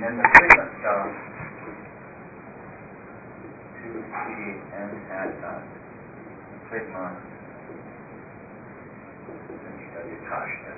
and then the sigma stuff, 2t n hat dot sigma w cosh s.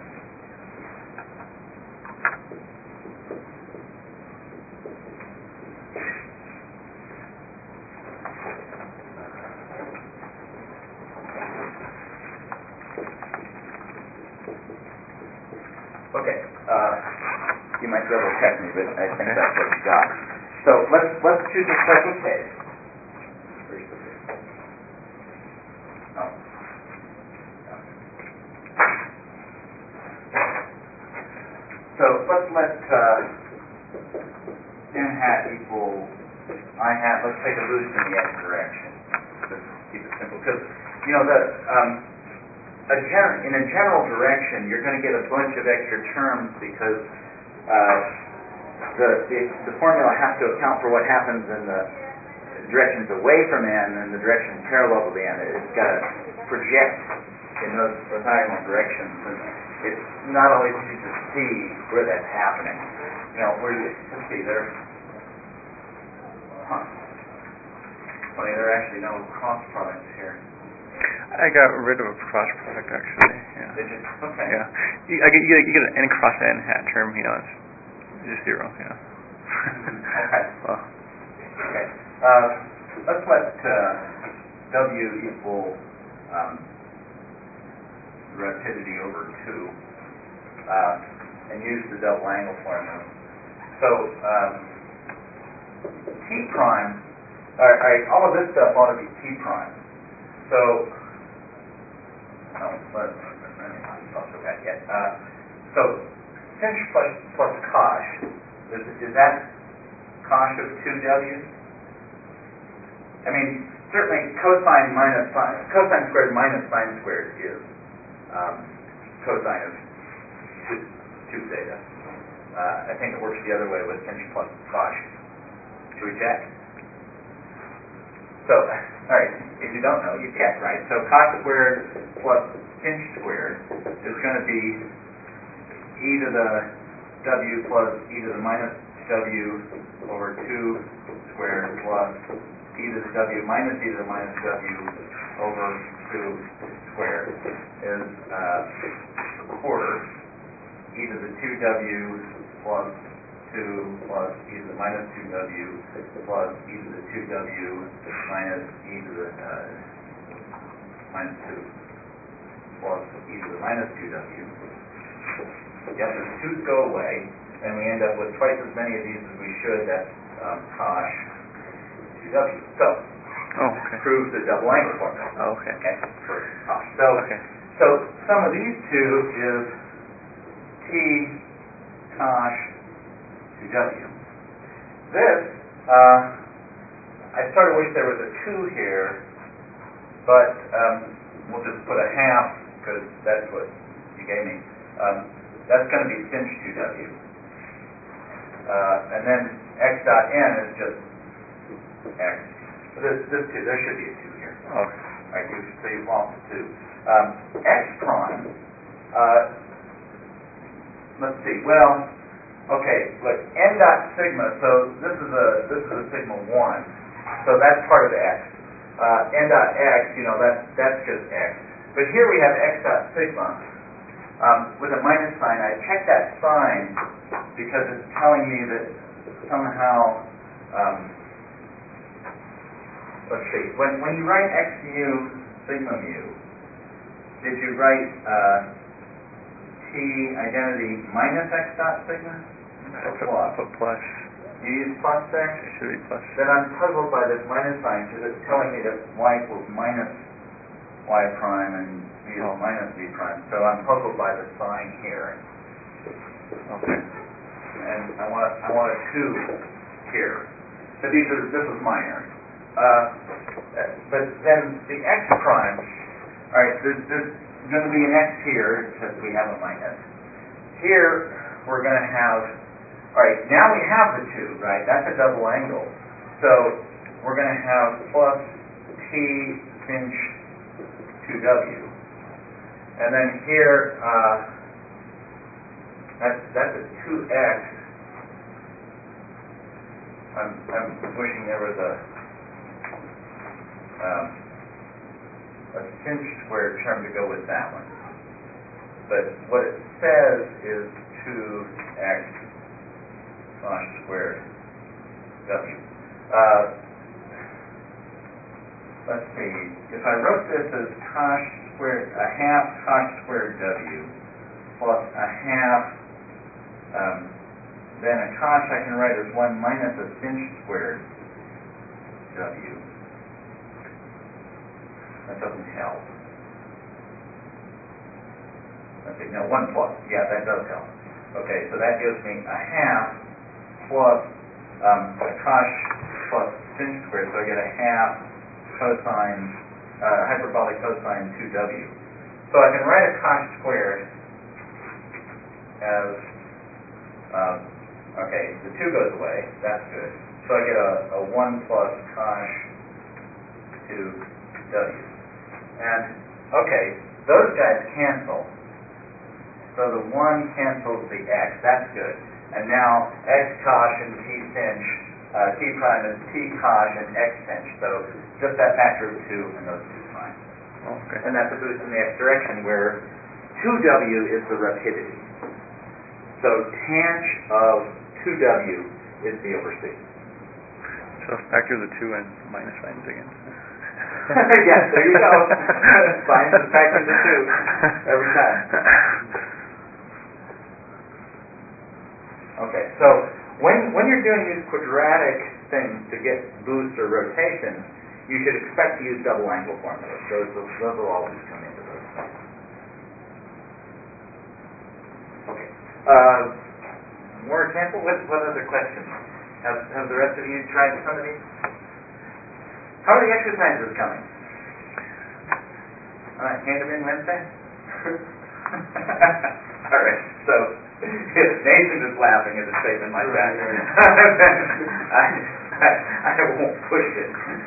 Okay, you might be able to check me, but I think that's what you got. So let's choose a special case. Oh. So let's let n hat equal I hat. Let's take a boost in the x direction. Just keep it simple, because you know in a general direction, you're going to get a bunch of extra terms because the formula has to account for what happens in the directions away from n and the directions parallel to the n. It's got to project in those orthogonal directions, and it's not always easy to see where that's happening. You know, where you can see there. Funny, there are actually no cross products here. I got rid of a cross product actually. Yeah. Did you? Okay. Yeah. You get an n cross n hat term. You know, it's just zero. You know. Okay. Well. Okay. Let's let w equal rapidity over 2, and use the double angle formula. So t prime. All of this stuff ought to be t prime. So, so sinh plus cosh, is that cosh of 2w? I mean, certainly cosine squared minus sine squared is cosine of 2 theta. I think it works the other way with sinh plus cosh. Should we check? So, all right, if you don't know, you check, right? So cos squared plus sinh squared is going to be e to the w plus e to the minus w over 2 squared plus e to the w minus e to the minus w over 2 squared is a quarter e to the 2w plus 2 plus e to the minus 2w plus e to the 2w minus e to the minus 2 plus e to the minus 2w. Yep, the 2's go away, and we end up with twice as many of these as we should. That's cosh 2w. So, prove the double angle formula. Oh, okay. For cosh. So, so sum of these two is t cosh 2w. This, I sort of wish there was a 2 here, but we'll just put a half because that's what you gave me. That's going to be sinh 2w. And then x dot n is just x. This 2, there should be a 2 here. Okay. Right, so you've lost the 2. X prime, let's see, well, okay, look, n dot sigma, so this is a sigma 1, so that's part of x. N dot x, you know, that's just x. But here we have x dot sigma with a minus sign. I checked that sign because it's telling me that somehow, let's see, when you write x mu sigma mu, did you write t identity minus x dot sigma? Put plus. You use plus there? It should be plus. Then I'm puzzled by this minus sign because it's telling me that y equals minus y prime and v is minus v prime. So I'm puzzled by the sign here. Okay. And I want a 2 here. But this is minor. But then the x prime, all right, there's going to be an x here because we have a minus. Here we're going to have, all right, now we have the 2, right? That's a double angle. So we're going to have plus t sinh 2w. And then here, that's a 2x I'm wishing there was a sinh squared term to go with that one. But what it says is 2x cosh squared w. Let's see. If I wrote this as cosh squared, a half cosh squared w plus a half, then a cosh I can write as 1 minus a sinh squared w. That doesn't help. Let's see, no, 1 plus. Yeah, that does help. Okay, so that gives me a half plus a cosh plus sinh squared, so I get a half cosine, hyperbolic cosine 2w. So I can write a cosh squared as, okay, the 2 goes away, that's good. So I get a 1 plus cosh 2w. And, okay, those guys cancel. So the 1 cancels the x, that's good. And now x cosh and t sinh, t prime is t cosh and x sinh. So just that factor of 2 and those 2 fine. Okay. And that's a boost in the x direction where 2w is the rapidity. So tangent of 2w is b over c. So factor the 2 and minus signs again. Yes, there you go. Signs and factors of 2 every time. Okay, so when you're doing these quadratic things to get boosts or rotations, you should expect to use double angle formulas. Those will always come into those things. Okay. More example? What other questions? Have the rest of you tried some of these? How are the exercises coming? All right, hand them in Wednesday? All right, so if Nathan is laughing at a statement like that, I won't push it.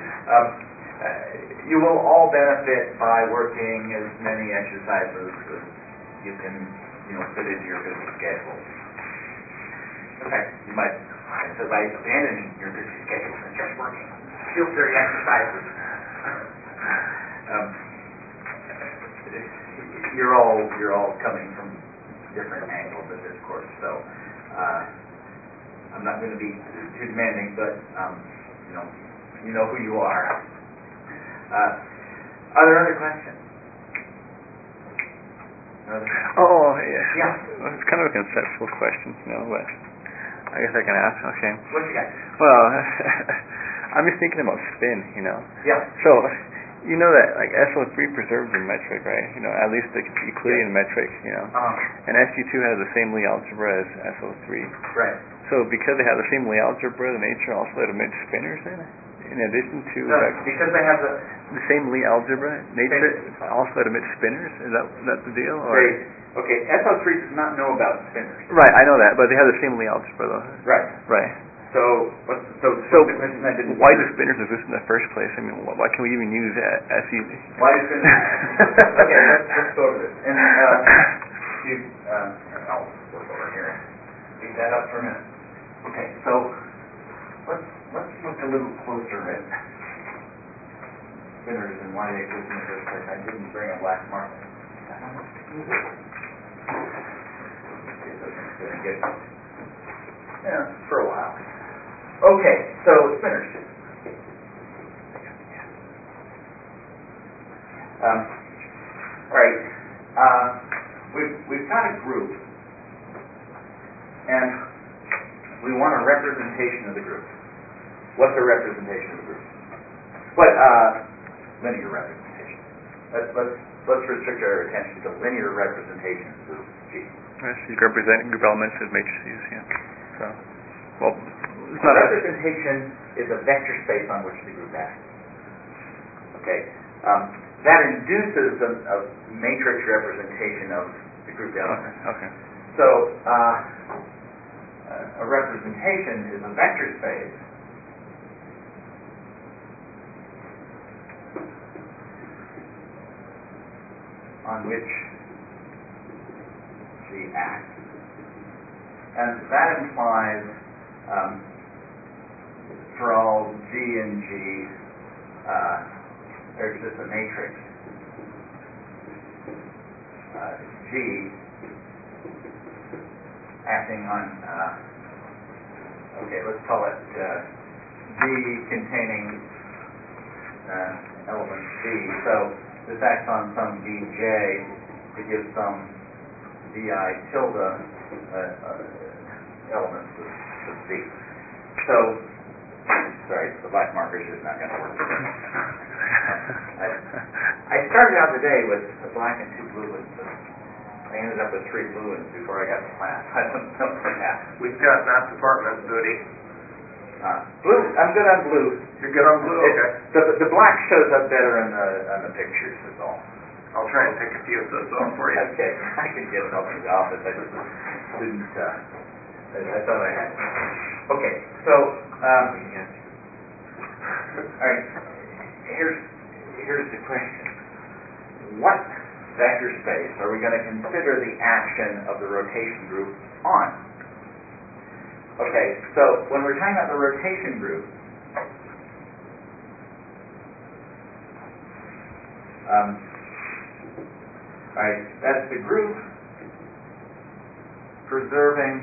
You will all benefit by working as many exercises as you can, fit into your busy schedule. In fact, you might abandon your busy schedule and just working field theory exercises. You're all coming from different angles of this course, so I'm not going to be too demanding, but you know who you are. Are there other questions? Oh, yeah. Yeah. Well, it's kind of a conceptual question, but I guess I can ask. Okay. What you got? Well, I'm just thinking about spin, Yeah. So, that like SO3 preserves in metric, right? At least the Euclidean metric, And SU2 has the same Lie algebra as SO3. Right. So because they have the same Lie algebra, the nature also admits spinners in addition to because they have the same Lie algebra, nature also admits spinners. Is that the deal? Or? Okay, SO3 does not know about spinners. Right, I know that, but they have the same Lie algebra though. Right. Right. So why do spinners exist in the first place? I mean, why can we even use SU? Why do spinners? Okay, let's go over this. And I'll work over here. Leave that up for a minute. Okay, so let's look a little closer at spinners and why they exist in the first place. I didn't bring a black marker. Yeah, for a while. Okay, so spinners. Right. We've got a group, and we want a representation of the group. What's a representation of the group? Linear representation. Let's restrict our attention to linear representations of G. So you can represent group elements as matrices, So, it's not a representation is a vector space on which the group acts. Okay, that induces a matrix representation of the group element. Okay. So a representation is a vector space on which G acts, and that implies for all G and G, there exists a matrix G acting on, okay, let's call it G containing element C. So this acts on some Dj to give some Di tilde elements of Z. So, sorry, the black marker is not going to work. I started out the day with a black and 2 blue ones, but I ended up with 3 blue ones before I got to class. I don't know what happened. We've got math department duty. Blue, I'm good on blue. You're good on blue? Okay. The black shows up better on the pictures, is all. I'll try and take a few of those off for you. Okay, I can get it off in the office. I just didn't, I thought I had. Okay, so, all right, here's the question. What vector space are we going to consider the action of the rotation group on? Okay, so when we're talking about the rotation group, all right, that's the group preserving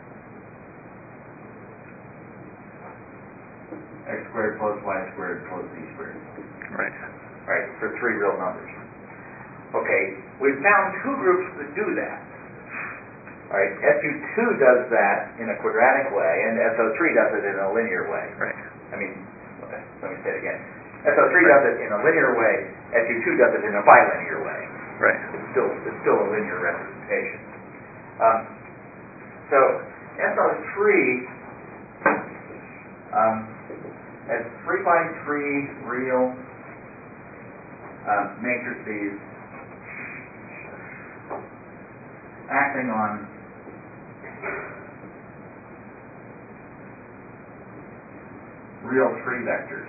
x squared plus y squared plus z squared. Right. Right, for 3 real numbers. Okay, we've found 2 groups that do that. All right, SU2 does that in a quadratic way, and SO3 does it in a linear way. Right. I mean, let me say it again. SO3 does it in a linear way. SU2 does it in a bilinear way. Right. It's still a linear representation. So SO3 has 3 by 3 real matrices acting on real 3 vectors.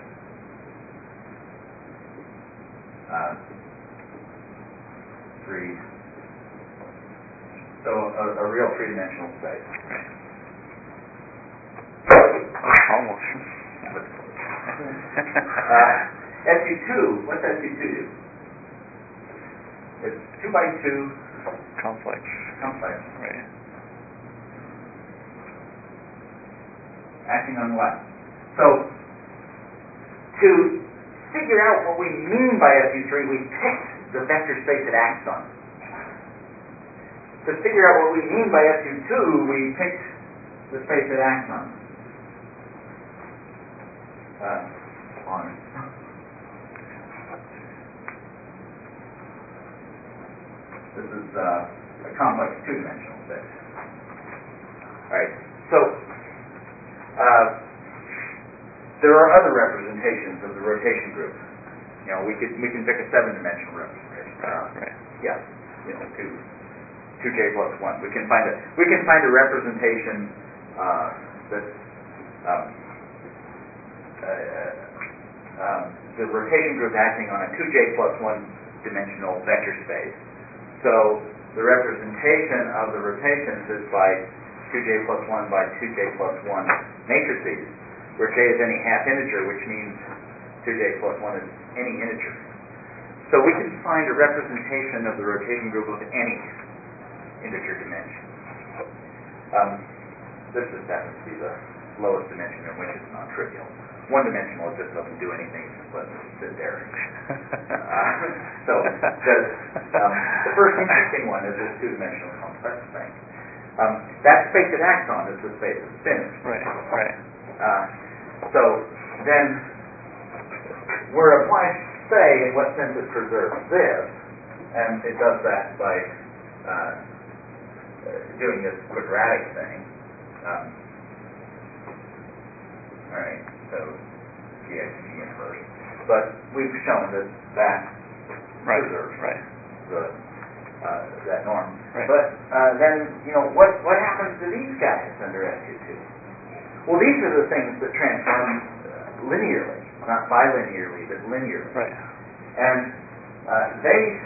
So a real 3-dimensional space. Right. Almost. SU2, what's SU2 do? It's 2 by 2 Complex. Right. Acting on what? So, to figure out what we mean by SU3, we picked the vector space it acts on. To figure out what we mean by SU2, we picked the space it acts on. This is a complex 2-dimensional space. All right. So there are other representations of the rotation group. You know, we can pick a 7-dimensional representation. Right. Yeah. You know, 2j plus 1. We can find a representation that the rotation group acting on a 2j plus 1 dimensional vector space. So the representation of the rotations is by 2j plus 1 by 2j plus 1 matrices, where j is any half integer, which means 2j plus 1 is any integer. So we can find a representation of the rotation group of any integer dimension. This just happens to be the lowest dimension in which it's non-trivial. 1-dimensional, it just doesn't do anything, it just lets it sit there. So the first interesting one is this 2-dimensional complex thing. That space it acts on is the space it spins. Right. So then we're obliged to say in what sense it preserves this, and it does that by doing this quadratic thing. All right, so gx and g inverse. But we've shown that preserves that norm. Right. But then, you know, what happens to these guys under SU2? Well, these are the things that transform linearly, not bilinearly, but linearly. Right. And they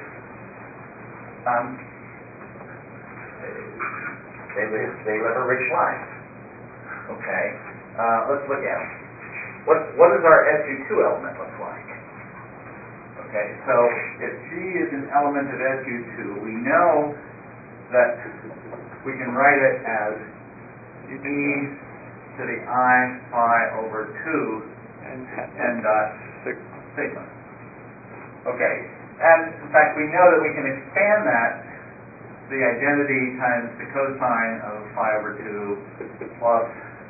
live a rich life. Okay, let's look at them. what does our SU2 element look like? Okay, so if G is an element of SU2, we know that we can write it as e to the I phi over 2 n dot sigma. Okay, and in fact we know that we can expand that, the identity times the cosine of phi over 2 plus,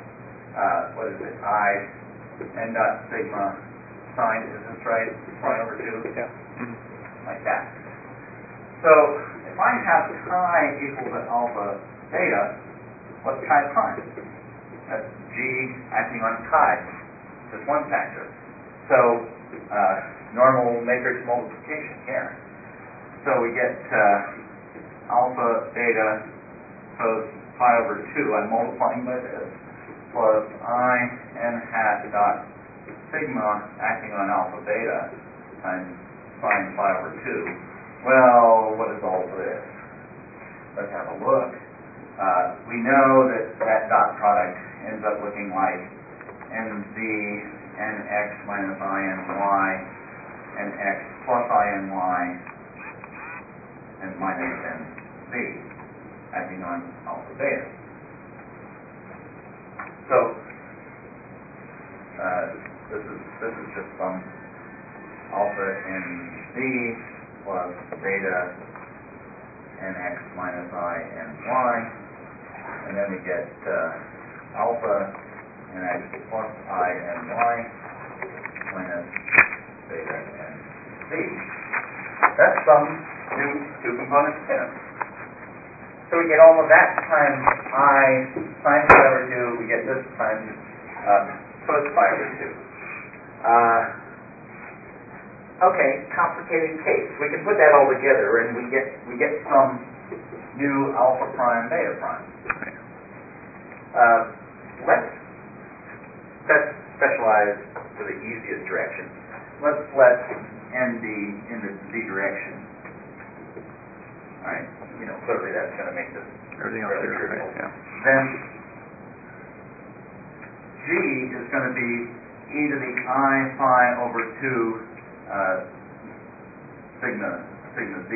I n dot sigma sine, is this right? Phi over 2? Yeah. Like that. So if I have chi equal to alpha beta, what's chi prime? That's G acting on chi, just one factor. So normal matrix multiplication here. So we get alpha beta cos phi over 2, I'm multiplying by this, plus I n hat dot sigma acting on alpha beta times sine phi over 2. Well, what is all this? Let's have a look. We know that dot product ends up looking like nz nx minusiny nx plusiny and minus nz acting on alpha beta. So this is just some alpha nz plus beta nx minus I ny, and then we get alpha nx plus I ny minus beta nz. That's some new two-component spin. So we get all of that times I sine phi over 2, we get this times cos phi over 2. Okay, complicated case. We can put that all together and we get some new alpha prime beta prime. Let's specialize for the easiest direction. Let's let n be in the z direction. Alright, clearly that's going to make this everything else fairly here, trivial. right? Yeah. Then G is going to be e to the I phi over 2 sigma z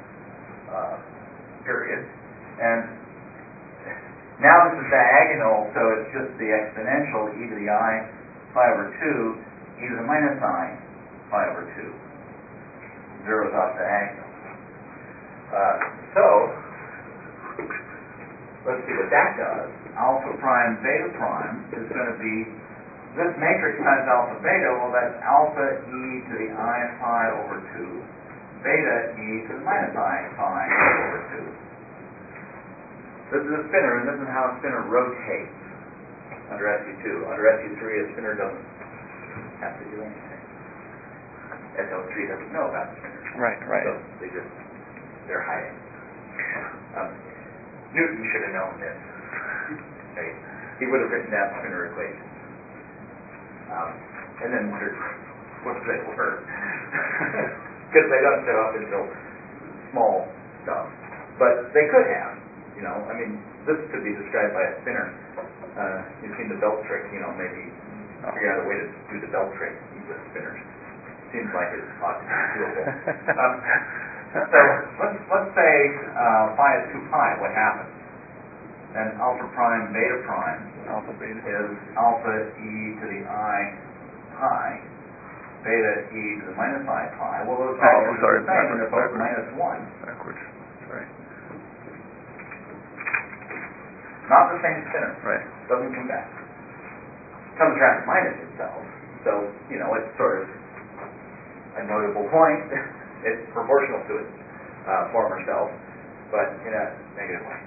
period. And now this is diagonal, so it's just the exponential e to the I phi over 2 e to the minus I phi over 2. Zeroes off diagonal. So let's see what that does. Alpha prime beta prime is going to be this matrix times alpha beta. Well, that's alpha e to the I phi over 2 beta e to the minus I phi over 2. This is a spinner, and this is how a spinner rotates under SU2. Under SU3, a spinner doesn't have to do anything. SL3 doesn't know about spinners. Right. So they're hiding. Newton should have known this. Okay. He would have written down spinner equations. And then wondered what they were. Because they don't show up until small stuff. But they could have. This could be described by a spinner. You've seen the belt trick, maybe figure out a way to do the belt trick with spinners. Seems like it ought to be doable. So let's say phi is 2 pi. What happens? And alpha prime beta prime is alpha e to the I pi, beta e to the minus I pi. Well, those values are the same, and they're both minus 1. Backwards. Sorry. Not the same spinner. Right. Doesn't come back. Comes around to minus itself. So, it's sort of a notable point. It's proportional to its former self, but in a negative way.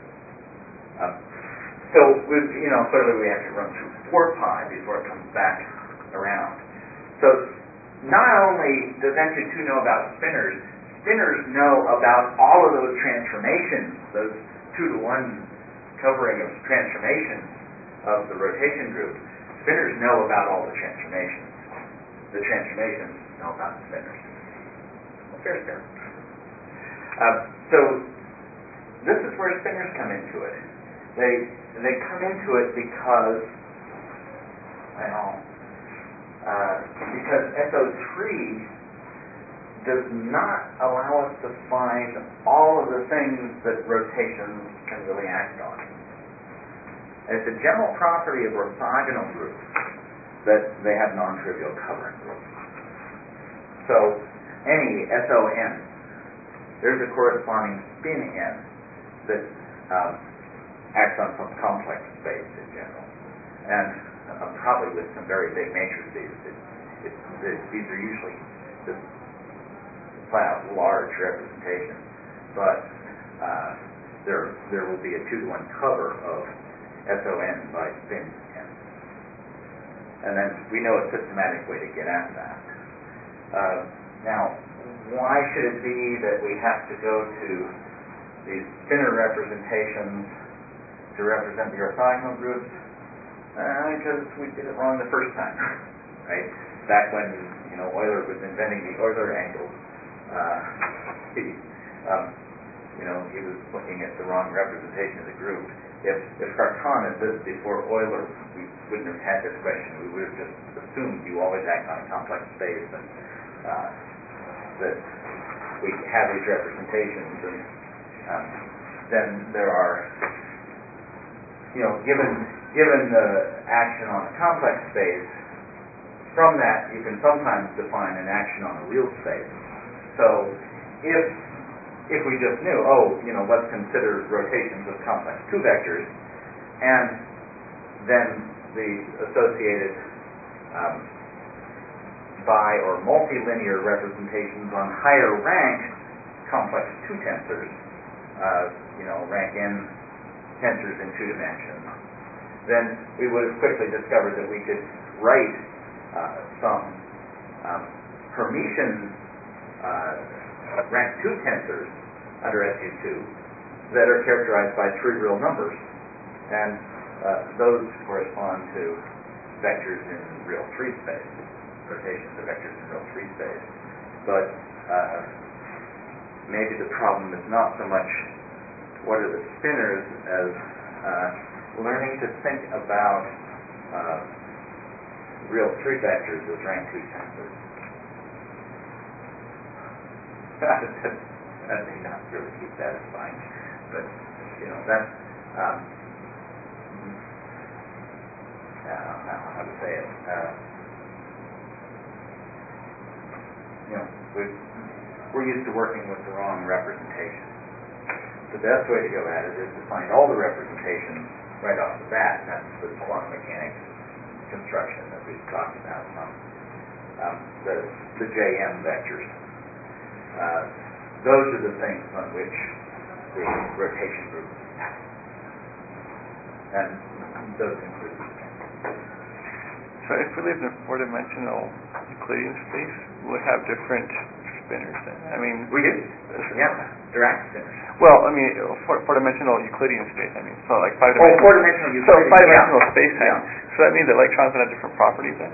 So, clearly we have to run through 4 pi before it comes back around. So, not only does SU2 know about spinners, spinners know about all of those transformations, those 2-to-1 covering of transformations of the rotation group. Spinners know about all the transformations. The transformations know about spinners. Well, fair spin. So this is where spinners come into it. They come into it because, because SO3 does not allow us to find all of the things that rotations can really act on. And it's a general property of orthogonal groups that they have non-trivial covering groups. So any SON, there's a corresponding spin n that acts on some complex space in general. And probably with some very big matrices, these are usually just flat out large representations, but there will be a 2-to-1 cover of SON by spin n. And then we know a systematic way to get at that. Now, why should it be that we have to go to these spinor representations to represent the orthogonal groups? Because we did it wrong the first time, right? Back when Euler was inventing the Euler angle, he was looking at the wrong representation of the group. If Cartan had lived before Euler, we wouldn't have had this question. We would have just assumed you always act on a complex space, and that we have these representations, and then there are, given the action on a complex space, from that you can sometimes define an action on a real space. So if we just knew, let's consider rotations of complex 2 vectors, and then the associated bi- or multilinear representations on higher rank complex 2 tensors, rank n tensors in 2 dimensions, then we would have quickly discovered that we could write some Hermitian rank 2 tensors under SU2 that are characterized by 3 real numbers, and those correspond to vectors in real 3 space, rotations of vectors in real 3 space. But maybe the problem is not so much what are the spinors as learning to think about real 3 vectors as rank 2 tensors. That may not really be satisfying, but that's how to say it. We're used to working with the wrong representation. The best way to go at it is to find all the representations right off the bat, and that's the quantum mechanics construction that we've talked about from the JM vectors. Those are the things on which the rotation groups act. And those include these things. So if we live in a 4-dimensional Euclidean space, we'll have different spinors then. I mean, we do. Yeah, Dirac spinors. Well, I mean, 4-dimensional Euclidean space. I mean, so like 5-dimensional. 4-dimensional Euclidean. So 5-dimensional space. Yeah. So that means that electrons would have different properties then.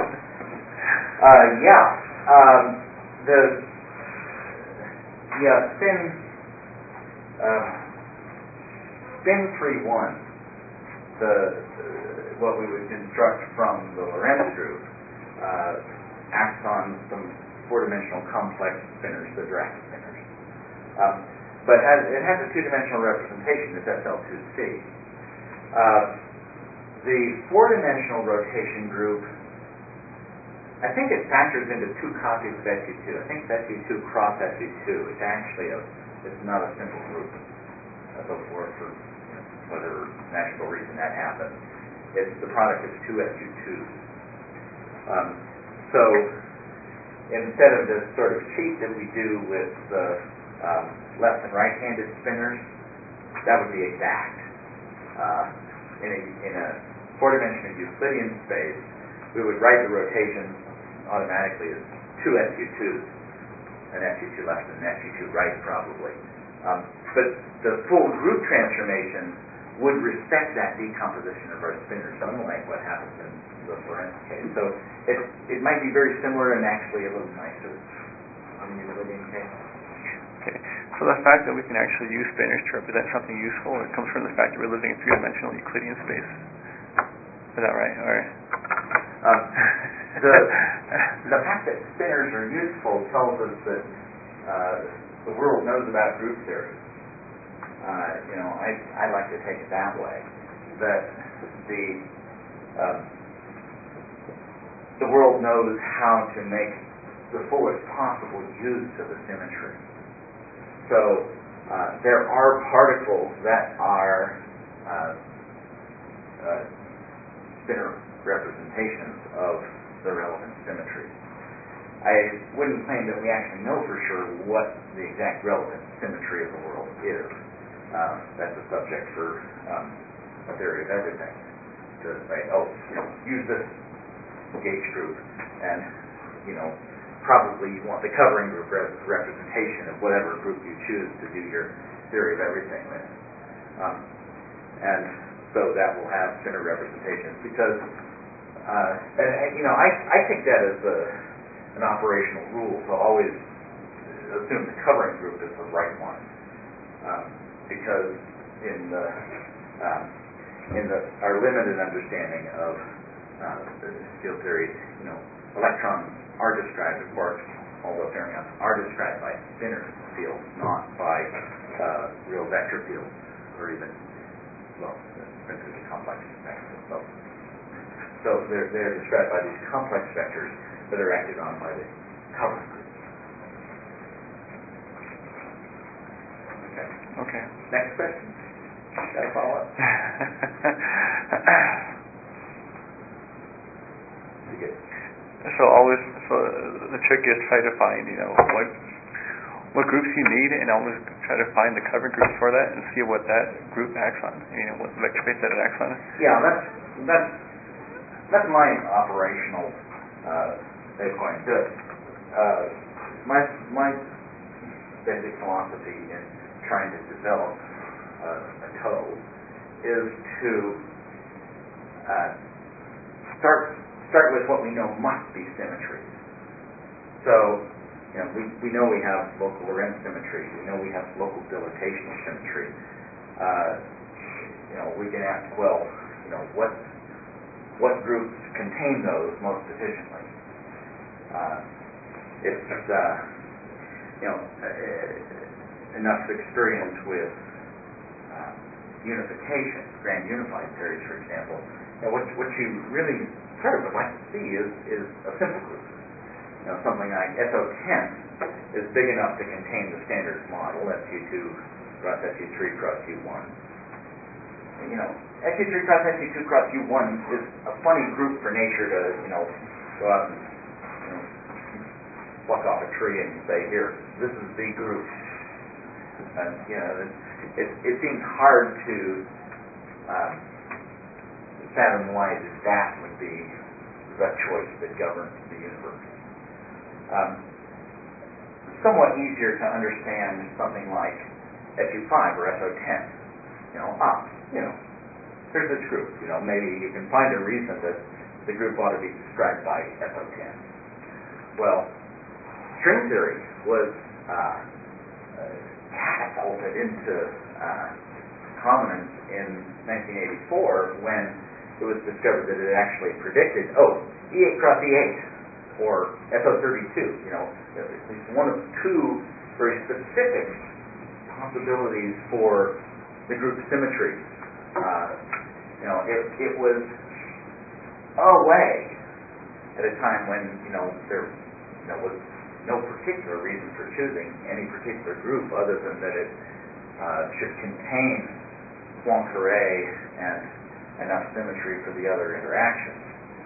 Spin 3-1, what we would construct from the Lorentz group, acts on some 4-dimensional complex spinors, the Dirac spinors. But it has a 2-dimensional representation, it's SL2C. The 4-dimensional rotation group, I think it factors into 2 copies of SU2. I think it's SU2 cross SU2. It's actually it's not a simple group before for whatever magical reason that happens. It's the product of 2 SU2s. So instead of this sort of cheat that we do with the left and right-handed spinors, that would be exact. In a 4-dimensional Euclidean space, we would write the rotations automatically as 2 SU2s, an SU2 left and an SU2 right probably. But the full group transformation would respect that decomposition of our spinors, unlike what happens in the Lorentz case. So it might be very similar and actually a little nicer in the Euclidean case. Okay. So the fact that we can actually use spinors to represent something useful, it comes from the fact that we're living in 3-dimensional Euclidean space. Is that right? Or The fact that spinners are useful tells us that the world knows about group theory. I'd like to take it that way, that the world knows how to make the fullest possible use of the symmetry. So there are particles that are spinor representations of the relevant symmetry. I wouldn't claim that we actually know for sure what the exact relevant symmetry of the world is. That's a subject for a theory of everything. To say, use this gauge group, and probably you want the covering group representation of whatever group you choose to do your theory of everything with. And so that will have spinor representations because, I take that as an operational rule to always assume the covering group is the right one, because in our limited understanding of field theory, electrons are described, of course, although fermions are described by spinor fields, not by real vector fields, or even, principally complex vectors. So they're described by these complex vectors that are acted on by the covering group. Okay. Next question. Got to follow up. So the trick is try to find, what groups you need, and always try to find the covering groups for that, and see what that group acts on. What vector space that it acts on. Yeah, that's my operational point. My basic philosophy in trying to develop a TOE is to start with what we know must be symmetries. So, we know we have local Lorentz symmetry. We know we have local dilatational symmetry. We can ask, what groups contain those most efficiently? It's enough experience with unification, grand unified series, for example. What you really sort of would like to see is a simple group. Something like SO10 is big enough to contain the standard model, SU2 cross SU3 cross U1. SU3 cross SU2 cross U1 is a funny group for nature to, go out and, pluck off a tree and say, here, this is the group. And, it seems hard to fathom why that would be the choice that governs the universe. Somewhat easier to understand something like SU5 or SO10. There's this group. Maybe you can find a reason that the group ought to be described by SO10. Well, string theory was catapulted into prominence in 1984 when it was discovered that it actually predicted, E8 cross E8, or SO32. It's one of two very specific possibilities for the group symmetry. It was a way at a time when there was no particular reason for choosing any particular group other than that it should contain Poincare and enough symmetry for the other interactions.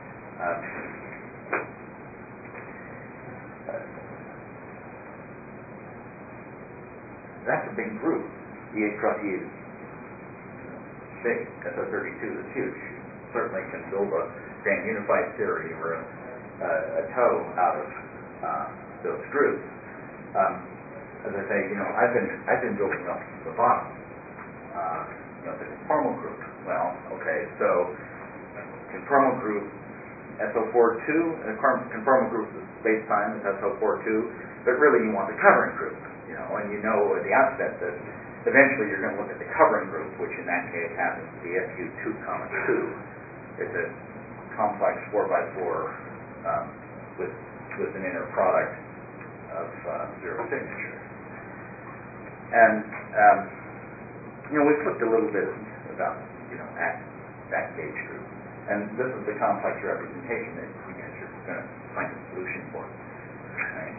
That's a big group. E8 cross E is big. SO32 is huge. Certainly can build a grand unified theory or a TOE out of those groups. As I say, I've been building up from the bottom. The conformal group. Well, okay, so conformal group SO42, and conformal group space time is SO42, but really you want the covering group, and at the outset that eventually you're going to look at the covering group, which in that case happens to be SU2, 2. It's a complex 4x4 with an inner product of zero signature. And we flipped a little bit about at that gauge group, and this is the complex representation that you guys are going to find a solution for. Right?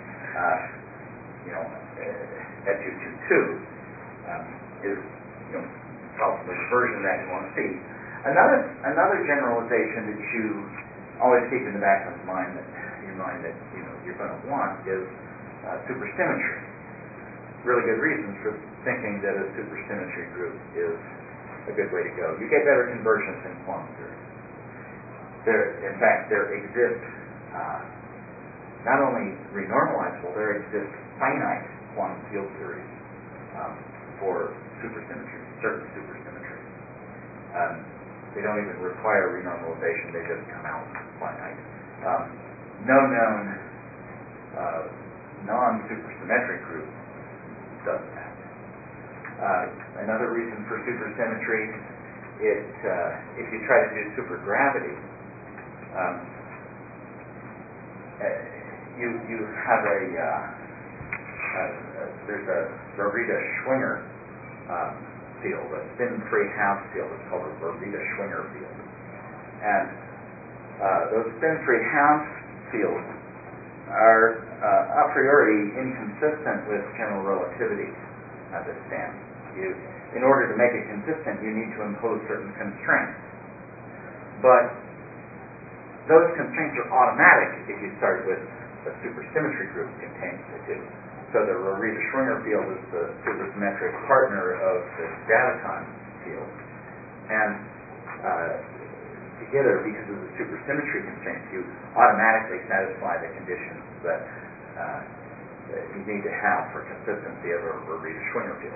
SU22 is probably the version that you want to see. Another generalization that you always keep in the back of your mind that you're going to want is supersymmetry. Really good reasons for thinking that a supersymmetry group is a good way to go. You get better convergence in quantum theory. In fact, there exist not only renormalizable, there exist finite quantum field theories for supersymmetry, certain supersymmetry. They don't even require renormalization; they just come out finite. No known non-supersymmetric group does that. Another reason for supersymmetry, if you try to do supergravity, you have there's a Rorita-Schwinger field, a spin-free half field. It's called a Rorita-Schwinger field, and those spin-free half fields are a priori inconsistent with general relativity as it stands. In order to make it consistent, you need to impose certain constraints. But those constraints are automatic if you start with a supersymmetry group containing the two. So the Rorita-Schwinger field is the supersymmetric partner of the Davidson field. And together, because of the supersymmetry constraints, you automatically satisfy the conditions that you need to have for consistency of a Rorita-Schwinger field.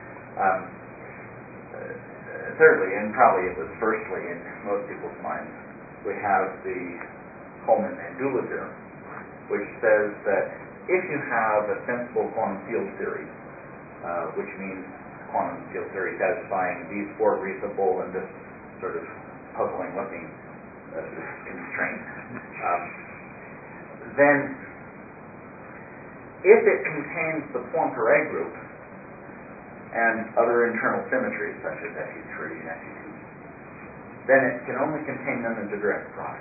Thirdly, and probably it was firstly in most people's minds, we have the Coleman-Mandula theorem, which says that if you have a sensible quantum field theory, which means quantum field theory satisfying these four reasonable and this sort of puzzling-looking constraints, then if it contains the Poincare group and other internal symmetries such as SU3 and SU2, then it can only contain them as a direct product.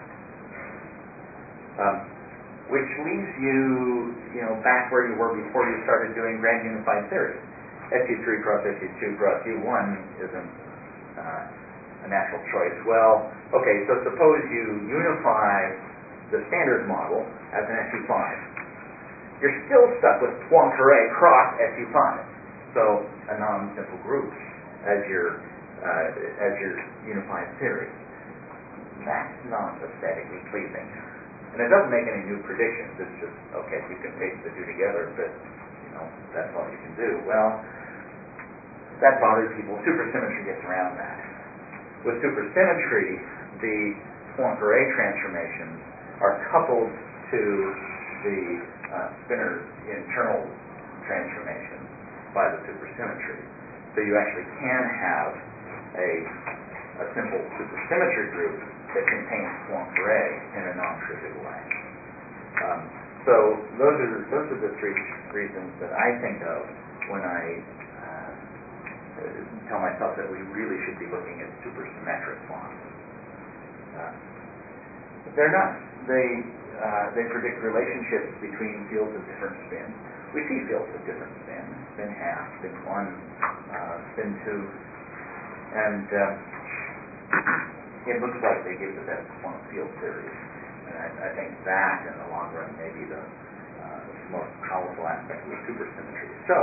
Which leaves you, back where you were before you started doing grand unified theory. SU3 cross SU2 cross U1 isn't a natural choice. Well, okay, so suppose you unify the standard model as an SU5. You're still stuck with Poincare cross SU5. So a non-simple group as your unified theory. That's not aesthetically pleasing. And it doesn't make any new predictions. It's just, okay, you can paste the two together, but, that's all you can do. Well, that bothers people. Supersymmetry gets around that. With supersymmetry, the Poincare transformations are coupled to the spinor internal transformations by the supersymmetry. So you actually can have a simple supersymmetry group that contains Poincare in a non-trivial way. So those are the three reasons that I think of when I tell myself that we really should be looking at supersymmetric quants. They're not. They predict relationships between fields of different spins. We see fields of different spins: spin half, spin 1, spin 2, and it looks like they give the best quantum field theories. And I think that, in the long run, may be the most powerful aspect of supersymmetry. So,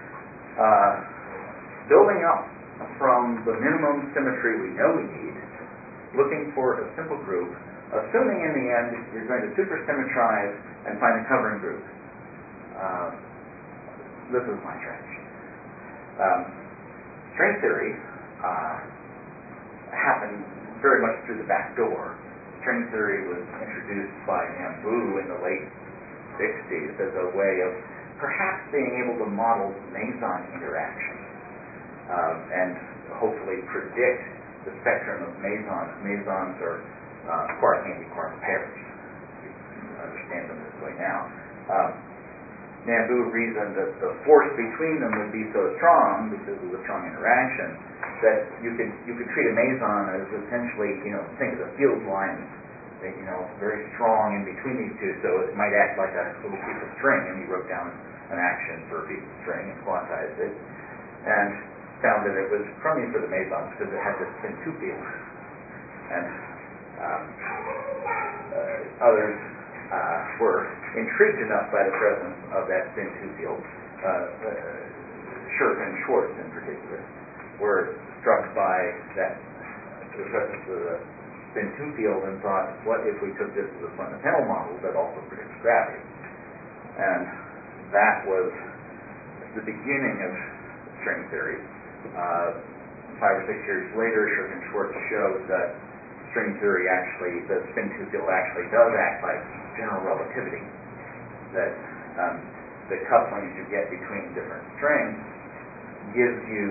building up from the minimum symmetry we know we need, looking for a simple group, assuming in the end you're going to supersymmetrize and find a covering group. This is my strategy. String theory happened very much through the back door. String theory was introduced by Nambu in the late 60s as a way of perhaps being able to model meson interaction and hopefully predict the spectrum of mesons. Mesons are quark anti-quark pairs. You understand them this way now. Nambu reasoned that the force between them would be so strong because of the strong interaction that you could treat a meson as essentially, think of the field lines, very strong in between these two, so it might act like a little piece of string, and he wrote down an action for a piece of string and quantized it, and found that it was crummy for the mesons because it had this spin 2 field. And others were intrigued enough by the presence of that spin 2 field, Shirk and Schwartz in particular, were struck by the presence of the spin 2 field and thought, what if we took this as a fundamental model that also predicts gravity? And that was the beginning of string theory. 5 or 6 years later, Shirk and Schwartz showed that string theory actually, the spin 2 field actually does act like general relativity, that the couplings you get between different strings gives you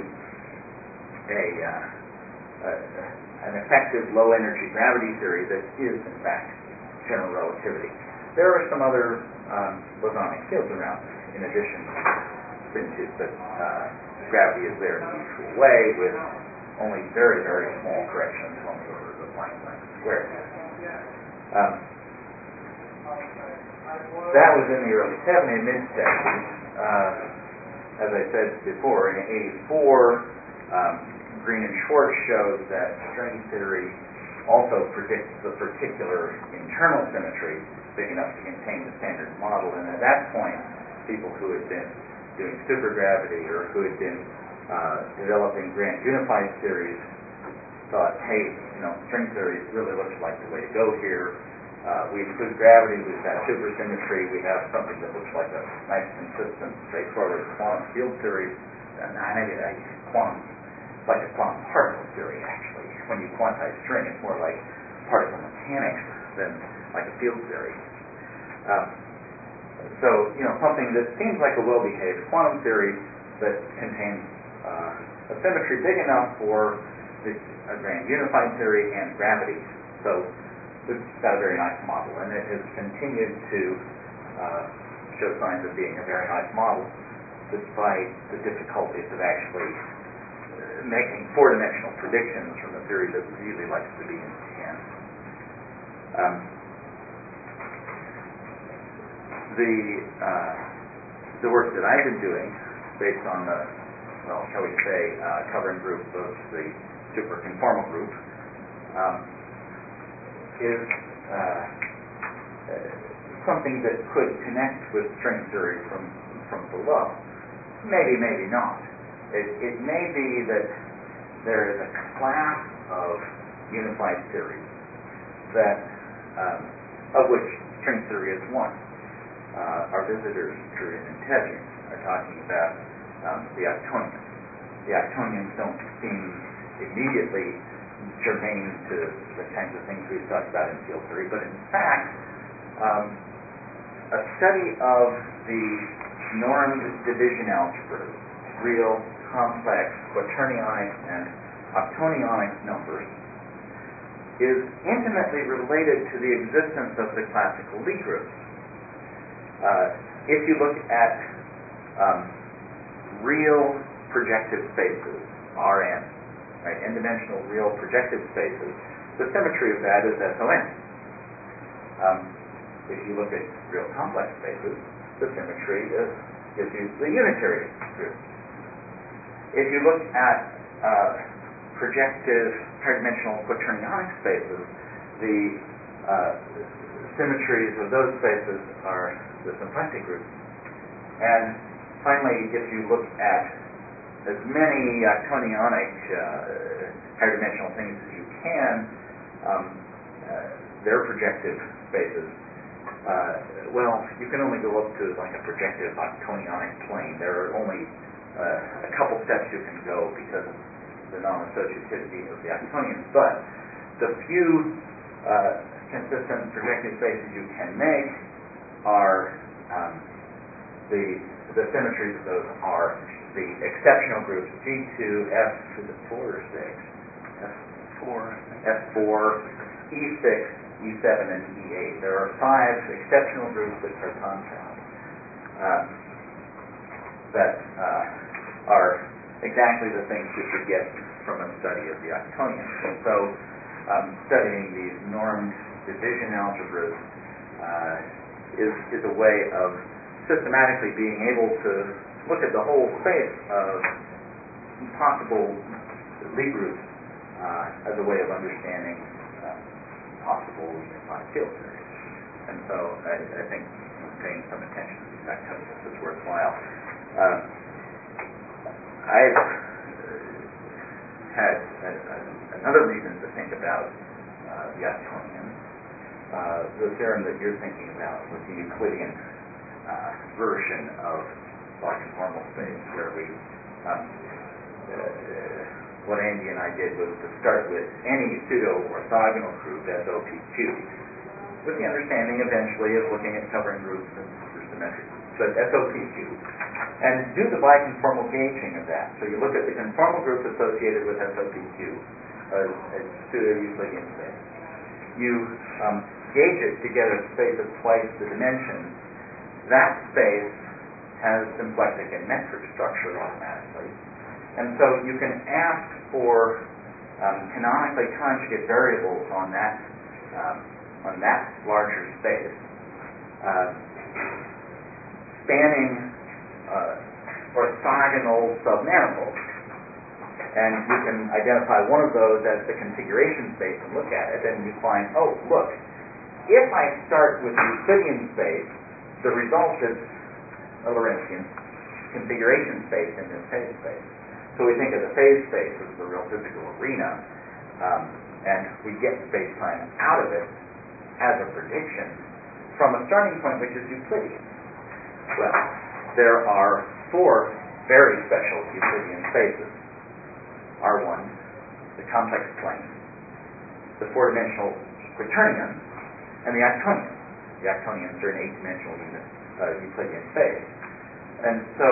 an effective low energy gravity theory that is in fact general relativity. There are some other bosonic fields around in addition to spin 2, but gravity is there in the usual way with only very, very small corrections on the order of the Planck length squared. That was in the early 70s, mid-70s. As I said before, in 84, Green and Schwartz showed that string theory also predicts the particular internal symmetry big enough to contain the standard model. And at that point, people who had been doing supergravity or who had been developing grand unified theories thought, hey, string theory really looks like the way to go here. We include gravity, we've got supersymmetry, we have something that looks like a nice, consistent, straightforward quantum field theory. Maybe quantum, like a quantum particle theory, actually. When you quantize string, it's more like particle mechanics than like a field theory. So, something that seems like a well-behaved quantum theory that contains a symmetry big enough for a grand unified theory and gravity. So, we've got a very nice model, and it has continued to show signs of being a very nice model, despite the difficulties of actually making four-dimensional predictions from a theory that really likes to be in 10. The work that I've been doing, based on the, shall we say, covering group of the superconformal group, is something that could connect with string theory from below. Maybe, maybe not. It may be that there is a class of unified theories that, of which string theory is one. Our visitors, Drury and Tevye, are talking about the octonions. The octonions don't seem immediately germane to the kinds of things we've talked about in field theory, but in fact, a study of the normed division algebras, real, complex, quaternionic, and octonionic numbers, is intimately related to the existence of the classical Lie groups. If you look at real projective spaces, Rn, right, n-dimensional real projective spaces, the symmetry of that is SON. If you look at real complex spaces, the symmetry gives you the unitary group. If you look at projective higher-dimensional quaternionic spaces, the symmetries of those spaces are the symplectic group. And finally, if you look at as many octonionic higher-dimensional things as you can, their projective spaces, you can only go up to like a projective octonionic plane. There are only a couple steps you can go because of the non-associativity of the octonions. But the few consistent projective spaces you can make are the symmetries of those are the exceptional groups G2, F, is it 4 or 6? F4, I think. F4, E6, E7, and E8. There are 5 exceptional groups that Cartan found that are exactly the things you should get from a study of the octonions. And so studying these normed division algebras is a way of systematically being able to look at the whole space of possible Lie groups as a way of understanding possible unified field theory. And so I think paying some attention to these octonions is worthwhile. I've had another reason to think about the octonions. The theorem that you're thinking about was the Euclidean version of Bloch-conformal space, where we what Andy and I did was to start with any pseudo-orthogonal group, SOPQ, with the understanding eventually of looking at covering groups and supersymmetric groups, but SOPQ, and do the biconformal gauging of that. So you look at the conformal group associated with SOPQ, a pseudo-Euclidean space. You gauge it to get a space of twice the dimension. That space has symplectic and metric structure automatically. And so you can ask for canonically conjugate variables on that larger space, spanning orthogonal submanifolds. And you can identify one of those as the configuration space and look at it, and you find, oh, look, if I start with the Euclidean space, the result is a Lorentzian configuration space in this phase space. So we think of the phase space as the real physical arena, and we get space-time out of it as a prediction from a starting point which is Euclidean. Well, there are 4 very special Euclidean spaces. R1, the complex plane, the 4-dimensional quaternions, and the octonions. The octonions are an 8-dimensional unit Euclidean space. And so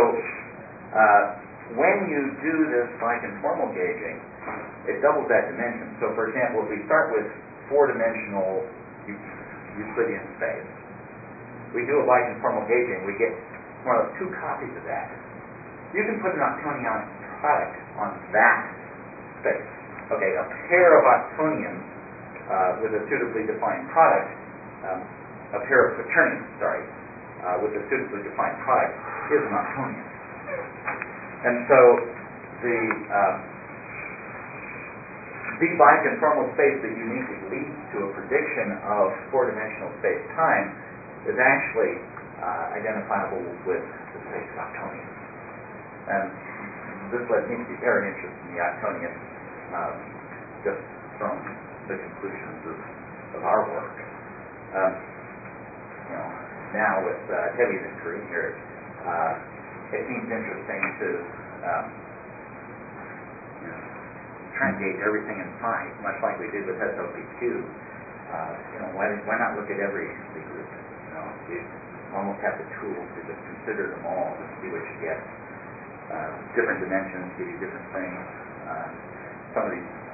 when you do this biconformal gauging, it doubles that dimension. So for example, if we start with 4-dimensional Euclidean space, we do a biconformal gauging, we get more or less 2 copies of that. You can put an octonionic product on that space. Okay, a pair of octonions with a suitably defined product, a pair of quaternions, with a suitably defined product is an octonion. And so the biconformal space that uniquely leads to a prediction of 4-dimensional space-time is actually identifiable with the space of octonions. And this led me to be very interested in the octonions just from the conclusions of our work. Now with Tevi's inquiry here, it seems interesting to try and gauge everything in phi, much like we did with SOPQ. Why not look at every Lie group? You almost have the tools to just consider them all and see what you get. Different dimensions give you different things. Some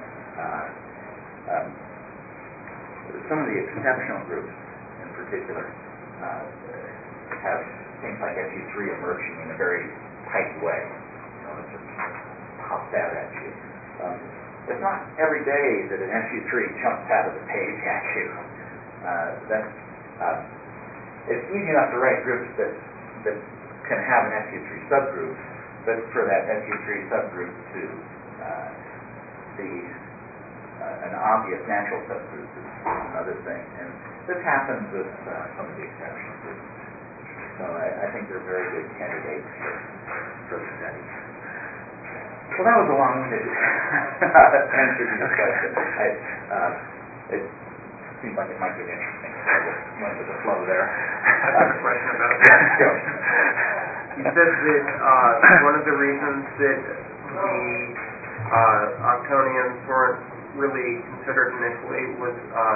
of the exceptional groups, in particular, have things like SU3 emerging in a very tight way. It just pops out at you. It's not every day that an SU3 jumps out of the page at you. It's easy enough to write groups that can have an SU3 subgroup, but for that SU3 subgroup to be an obvious natural subgroup is another thing. And this happens with some of the exceptional groups. So I think they're very good candidates for the study. Well, that was a long-winded answer to your question. It seems like it might get interesting if I just went with the flow there. I have a question about that. Yeah, go. You said that one of the reasons that the octonions weren't really considered initially was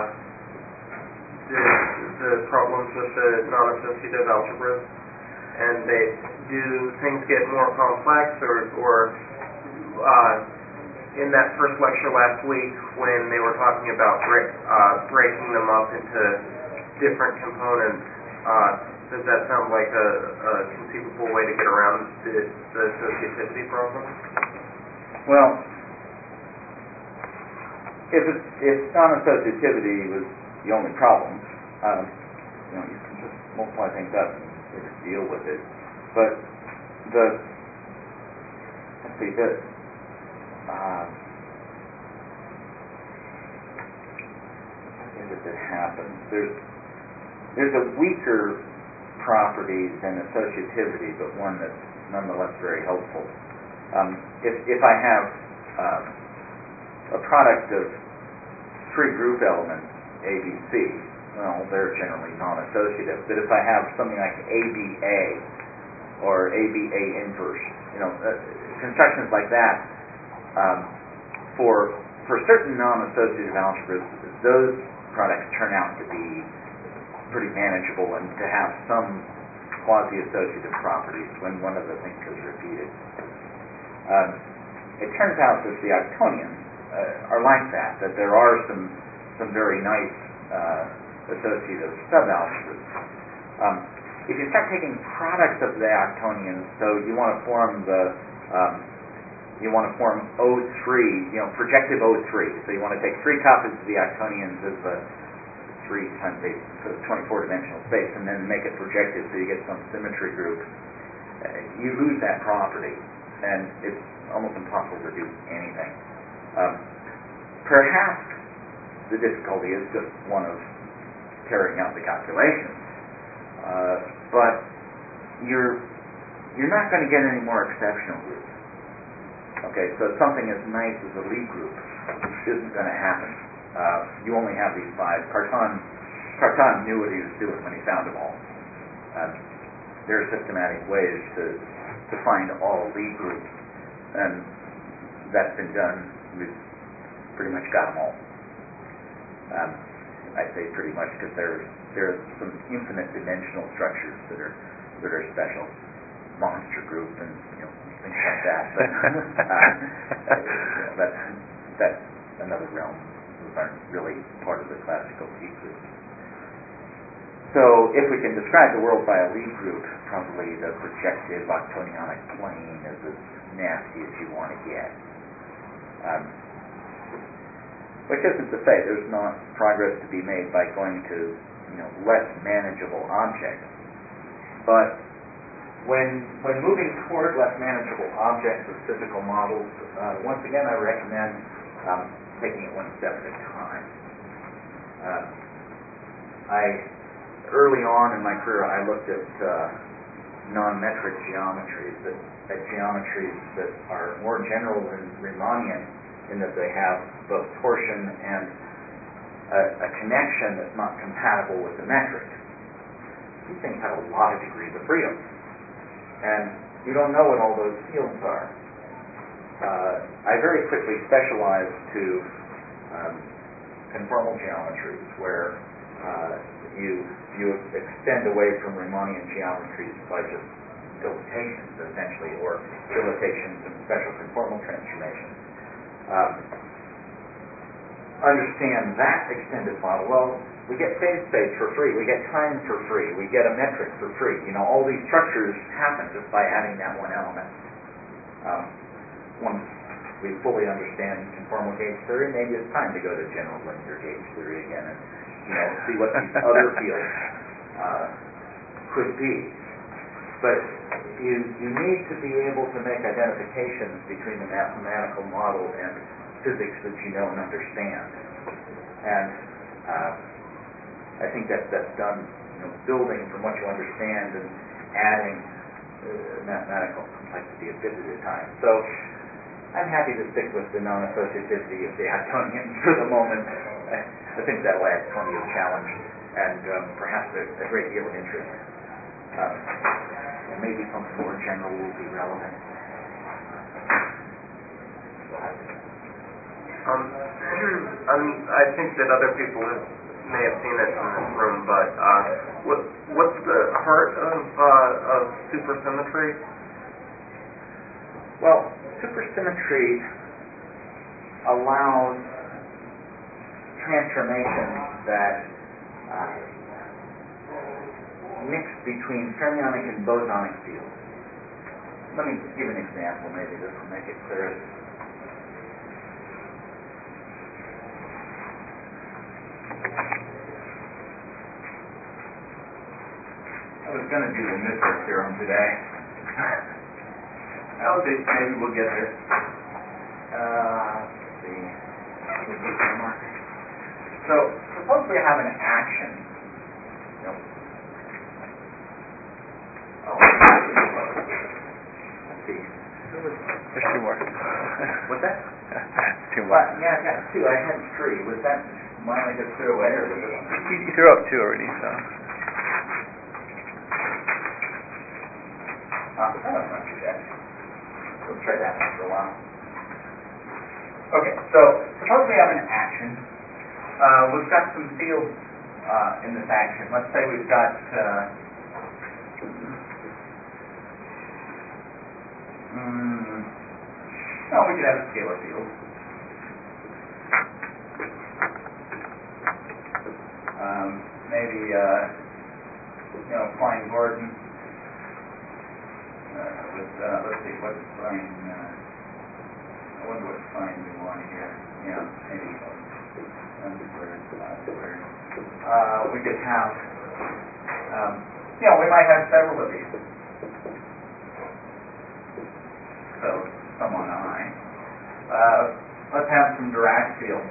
the problems with the non-associative algebras, and do things get more complex, or in that first lecture last week when they were talking about breaking them up into different components. Does that sound like a conceivable way to get around the associativity problem? Well, if non-associativity was the only problem, you can just multiply things up and just deal with it. But what is it that happens? There's a weaker property than associativity, but one that's nonetheless very helpful. If I have a product of three group elements, A, B, C, well, they're generally non-associative. But if I have something like ABA or ABA inverse, constructions like that, for certain non-associative algebras, those products turn out to be pretty manageable and to have some quasi-associative properties when one of the things is repeated. It turns out that the octonians are like that there are some very nice associative subalgebras. If you start taking products of the octonians, so you want to form O3, projective O3. So you want to take three copies of the octonians of the 3 times 8, so 24-dimensional space, and then make it projective so you get some symmetry group. You lose that property, and it's almost impossible to do anything. Perhaps the difficulty is just one of carrying out the calculations, but you're not going to get any more exceptional groups. Okay, so something as nice as a Lie group isn't going to happen. You only have these 5. Cartan knew what he was doing when he found them all. There are systematic ways to find all Lie groups, and that's been done. We've pretty much got them all. I say pretty much because there are some infinite dimensional structures that are special, monster group and things like that. But that's another realm. Those aren't really part of the classical Lie groups. So if we can describe the world by a Lie group, probably the projective octonionic plane is as nasty as you want to get. Which isn't to say there's not progress to be made by going to less manageable objects. But when moving toward less manageable objects with physical models, once again I recommend taking it one step at a time. Early on in my career I looked at non-metric geometries, at geometries that are more general than Riemannian in that they have both torsion and a connection that's not compatible with the metric. These things have a lot of degrees of freedom, and you don't know what all those fields are. I very quickly specialized to conformal geometries where you extend away from Riemannian geometries by just dilatations, essentially, or dilatations and special conformal transformations. Understand that extended model. Well, we get phase space for free, we get time for free, we get a metric for free. All these structures happen just by adding that one element. Once we fully understand conformal gauge theory, maybe it's time to go to general linear gauge theory again and see what these other fields could be. But you need to be able to make identifications between the mathematical model and physics that you know and understand. And I think that's done building from what you understand and adding mathematical complexity a bit at a time. So I'm happy to stick with the non-associativity of the octonians for the moment. I think that'll add plenty of challenge and perhaps a great deal of interest. And maybe something more general will be relevant. I think that other people may have seen it in this room, but what's the heart of supersymmetry? Well, supersymmetry allows transformations that mix between fermionic and bosonic fields. Let me give an example. Maybe this will make it clearer. I was going to do the Mitchell theorem today. Maybe we'll get there. Let's see. So, suppose we have an action. Nope. Oh, let's see. There's two more. What's that? Two more. Yeah, I got two. I had three. Was that one I just threw away, or was it one? You threw up two already, so. That's not too bad. We'll try that one for a while. Okay, so suppose we have an action. We've got some fields in this action. Let's say we've got we could have a scalar field. Maybe Klein Gordon with let's see, what's Klein? I wonder what Klein we want here. Yeah, maybe 1 squared, 5 squared. We could have, we might have several of these. So, some on I. Let's have some Dirac fields.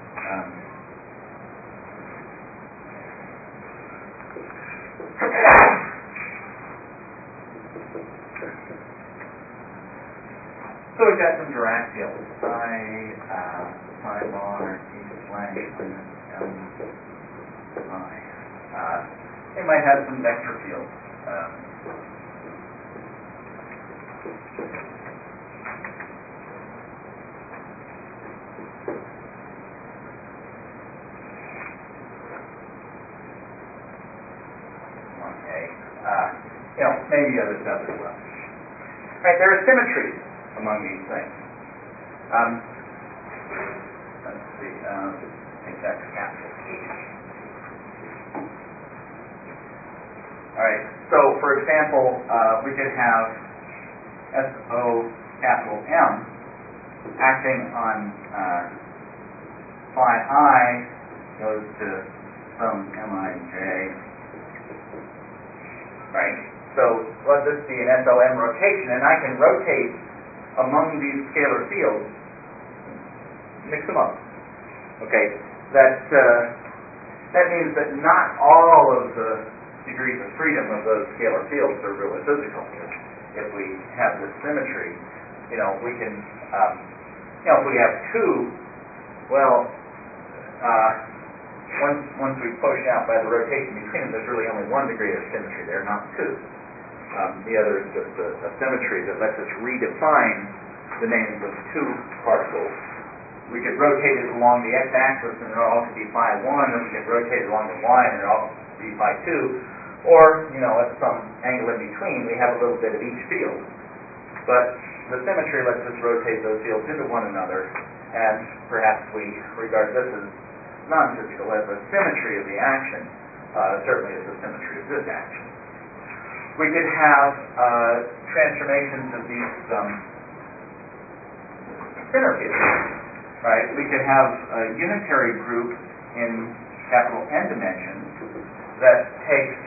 So we've got some Dirac fields. Psi bar E slash minus M I. They might have some vector fields. Maybe other stuff as well. Right, there are symmetries among these things. Let's see, I think that's capital H. Alright, so for example, we could have SO capital M acting on phi I goes to some Mij. Right? So let this be an SOM rotation, and I can rotate among these scalar fields, mix them up. Okay, that means that not all of the degrees of freedom of those scalar fields are really physical. If we have this symmetry, we can, if we have two, well, once we push out by the rotation between them, there's really only one degree of symmetry there, not two. The other is just a symmetry that lets us redefine the names of two particles. We could rotate it along the x-axis and it all could be phi 1, and we could rotate it along the y and it all could be phi 2, or, at some angle in between, we have a little bit of each field. But the symmetry lets us rotate those fields into one another, and perhaps we regard this as non-physical, as a symmetry of the action, certainly as a symmetry of this action. We could have transformations of these spinor fields, right? We could have a unitary group in capital N dimensions that takes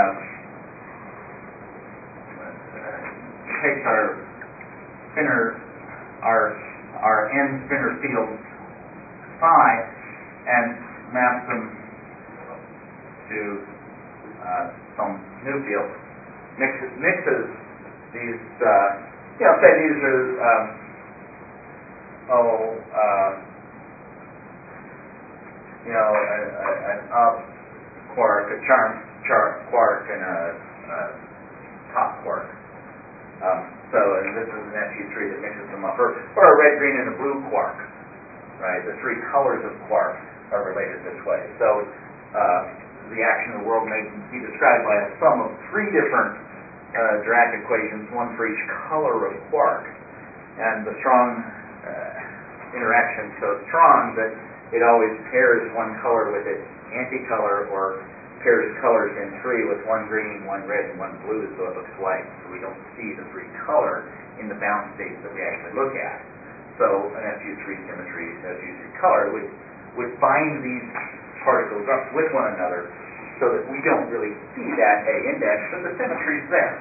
our spinor, our N spinor fields phi and maps them to some new field. Mixes these, say these are, an up quark, a charm quark, and a top quark. And this is an Fe3 that mixes them up, or a red, green, and a blue quark. Right, the three colors of quarks are related this way. So the action of the world may be described by a sum of three different Dirac equations, one for each color of quark. And the strong interaction so strong that it always pairs one color with its anti-color, or pairs colors in three with one green, one red, and one blue, so it looks white. So we don't see the free color in the bound states that we actually look at. So an SU3 symmetry, SU3 color, would bind these particles up with one another so that we don't really see that A index, but the symmetry's there.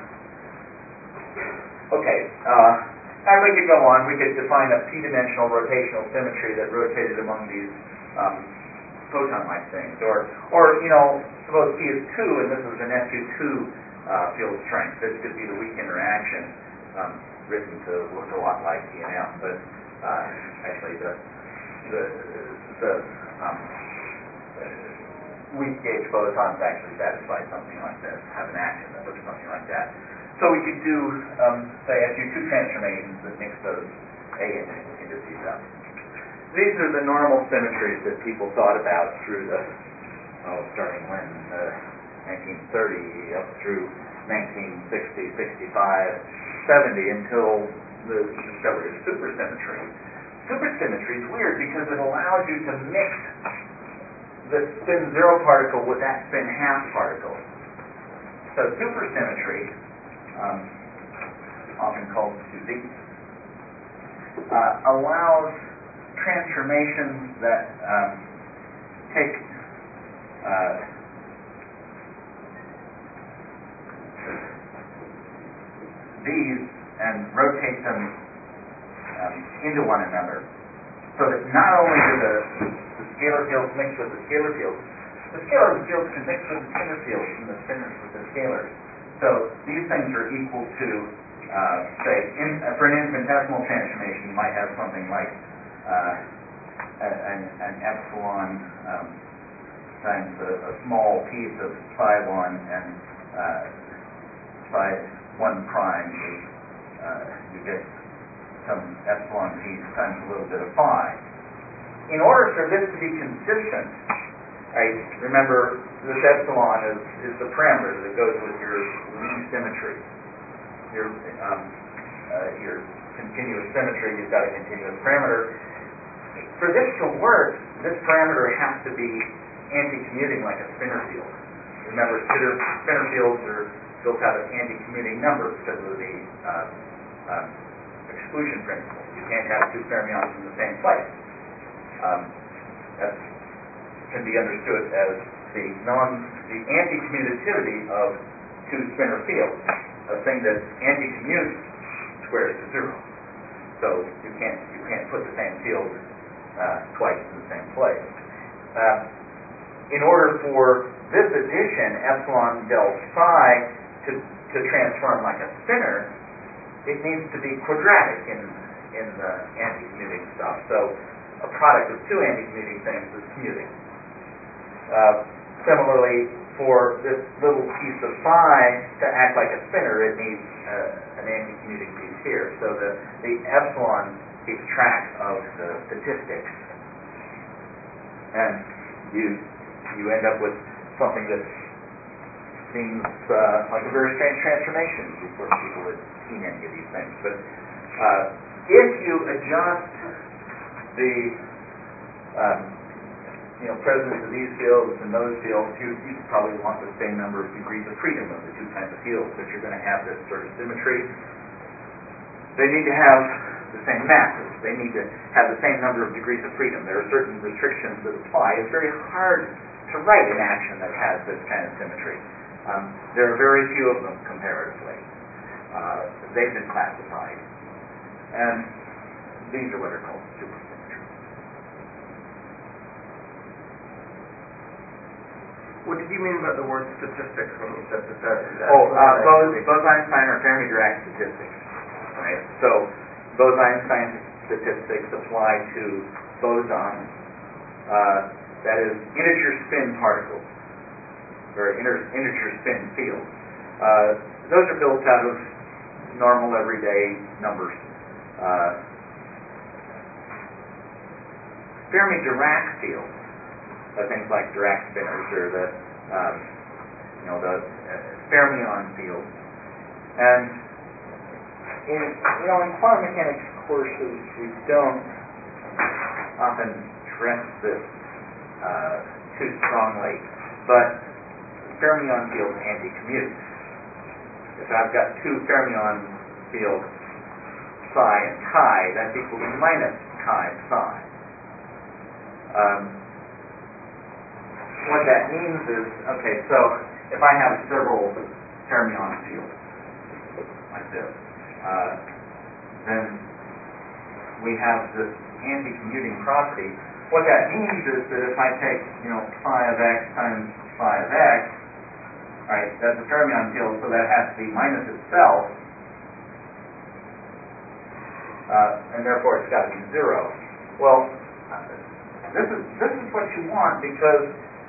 Okay, as I could go on, we could define a p-dimensional rotational symmetry that rotated among these photon-like things. Or suppose P is 2 and this is an SU2 field strength. This could be the weak interaction written to look a lot like P and M, but actually the weak gauge photons actually satisfy something like this, have an action that looks something like that. So we could do, say, SU2 transformations that mix those A indices up. These are the normal symmetries that people thought about through the, starting when, 1930 up through 1960, 65, 70, until the discovery of supersymmetry. Supersymmetry is weird because it allows you to mix the spin 0 particle with that spin half particle. So supersymmetry, often called SUSY, allows transformations that take these and rotate them into one another, so that not only do the scalar fields mix with the scalar fields can mix with the spinor fields and the spinors with the scalars. So these things are equal to, say, for an infinitesimal transformation, you might have something like an epsilon times a small piece of psi 1 and psi 1 prime is, you get some epsilon piece times a little bit of phi. In order for this to be consistent, right, remember this epsilon is the parameter that goes with your Lie symmetry. Your continuous symmetry, you've got a continuous parameter. For this to work, this parameter has to be anti-commuting like a spinor field. Remember, spinor fields are built out of anti-commuting numbers because of the exclusion principle. You can't have two fermions in the same place. That can be understood as the anti-commutativity of two spinor fields. A thing that anti-commutes squares to 0. So you can't put the same field twice in the same place. In order for this addition, epsilon del psi, to transform like a spinor, it needs to be quadratic in the anti-commuting stuff. So a product of two anti-commuting things is commuting. Similarly, for this little piece of phi to act like a spinor, it needs an anti-commuting piece here. So the epsilon keeps track of the statistics, and you end up with something that seems like a very strange transformation before people had seen any of these things. But if you adjust the presence of these fields and those fields, you probably want the same number of degrees of freedom of the two kinds of fields if you're going to have this sort of symmetry. They need to have the same masses. They need to have the same number of degrees of freedom. There are certain restrictions that apply. It's very hard to write an action that has this kind of symmetry. There are very few of them comparatively. They've been classified. And these are what are called supersymmetries. What did you mean by the word statistics when you said that? Bose-Einstein or Fermi-Dirac statistics. Right? So Bose-Einstein statistics apply to bosons, that is, integer spin particles, or integer spin fields. Those are built out of normal everyday numbers. Fermi-Dirac fields are things like Dirac spinors, or the fermion fields. And in quantum mechanics courses, we don't often stress this too strongly, but fermion fields anti-commute. If I've got two fermion fields, psi and chi, that's equal to minus chi psi. What that means is, okay, so if I have several fermion fields, like this, then we have this anti-commuting property. What that means is that if I take, phi of x times phi of x, right, that's a fermion field, so that has to be minus itself, and therefore it's got to be 0. Well, this is what you want, because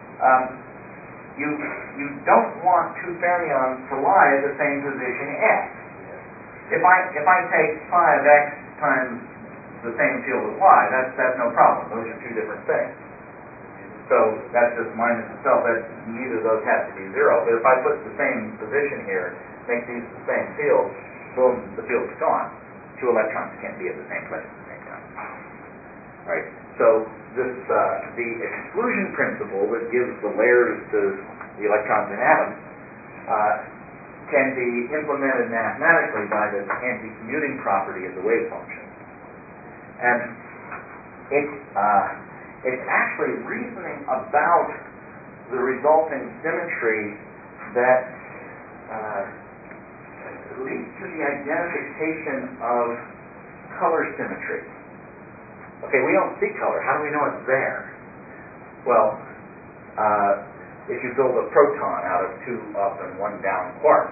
you don't want two fermions to lie at the same position x. If I take phi of x times the same field of y, that's no problem. Those are two different things. So that's just minus itself. That neither of those has to be 0. But if I put the same position here, make these the same field, boom, the field's gone. Two electrons can't be at the same place at the same time. Right? So this the exclusion principle that gives the layers to the electrons in atoms can be implemented mathematically by the anti-commuting property of the wave function. And it's actually reasoning about the resulting symmetry that leads to the identification of color symmetry. Okay, we don't see color. How do we know it's there? Well, if you build a proton out of two up and one down quarks,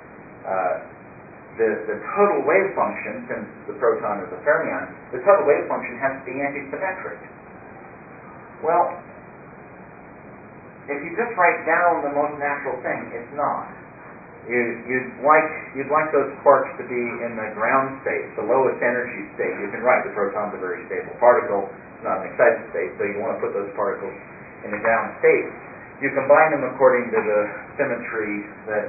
the total wave function, since the proton is a fermion, the total wave function has to be antisymmetric. Well, if you just write down the most natural thing, it's not. You'd like those quarks to be in the ground state, the lowest energy state. You can write the proton's a very stable particle, it's not an excited state, so you want to put those particles in the ground state. You combine them according to the symmetry that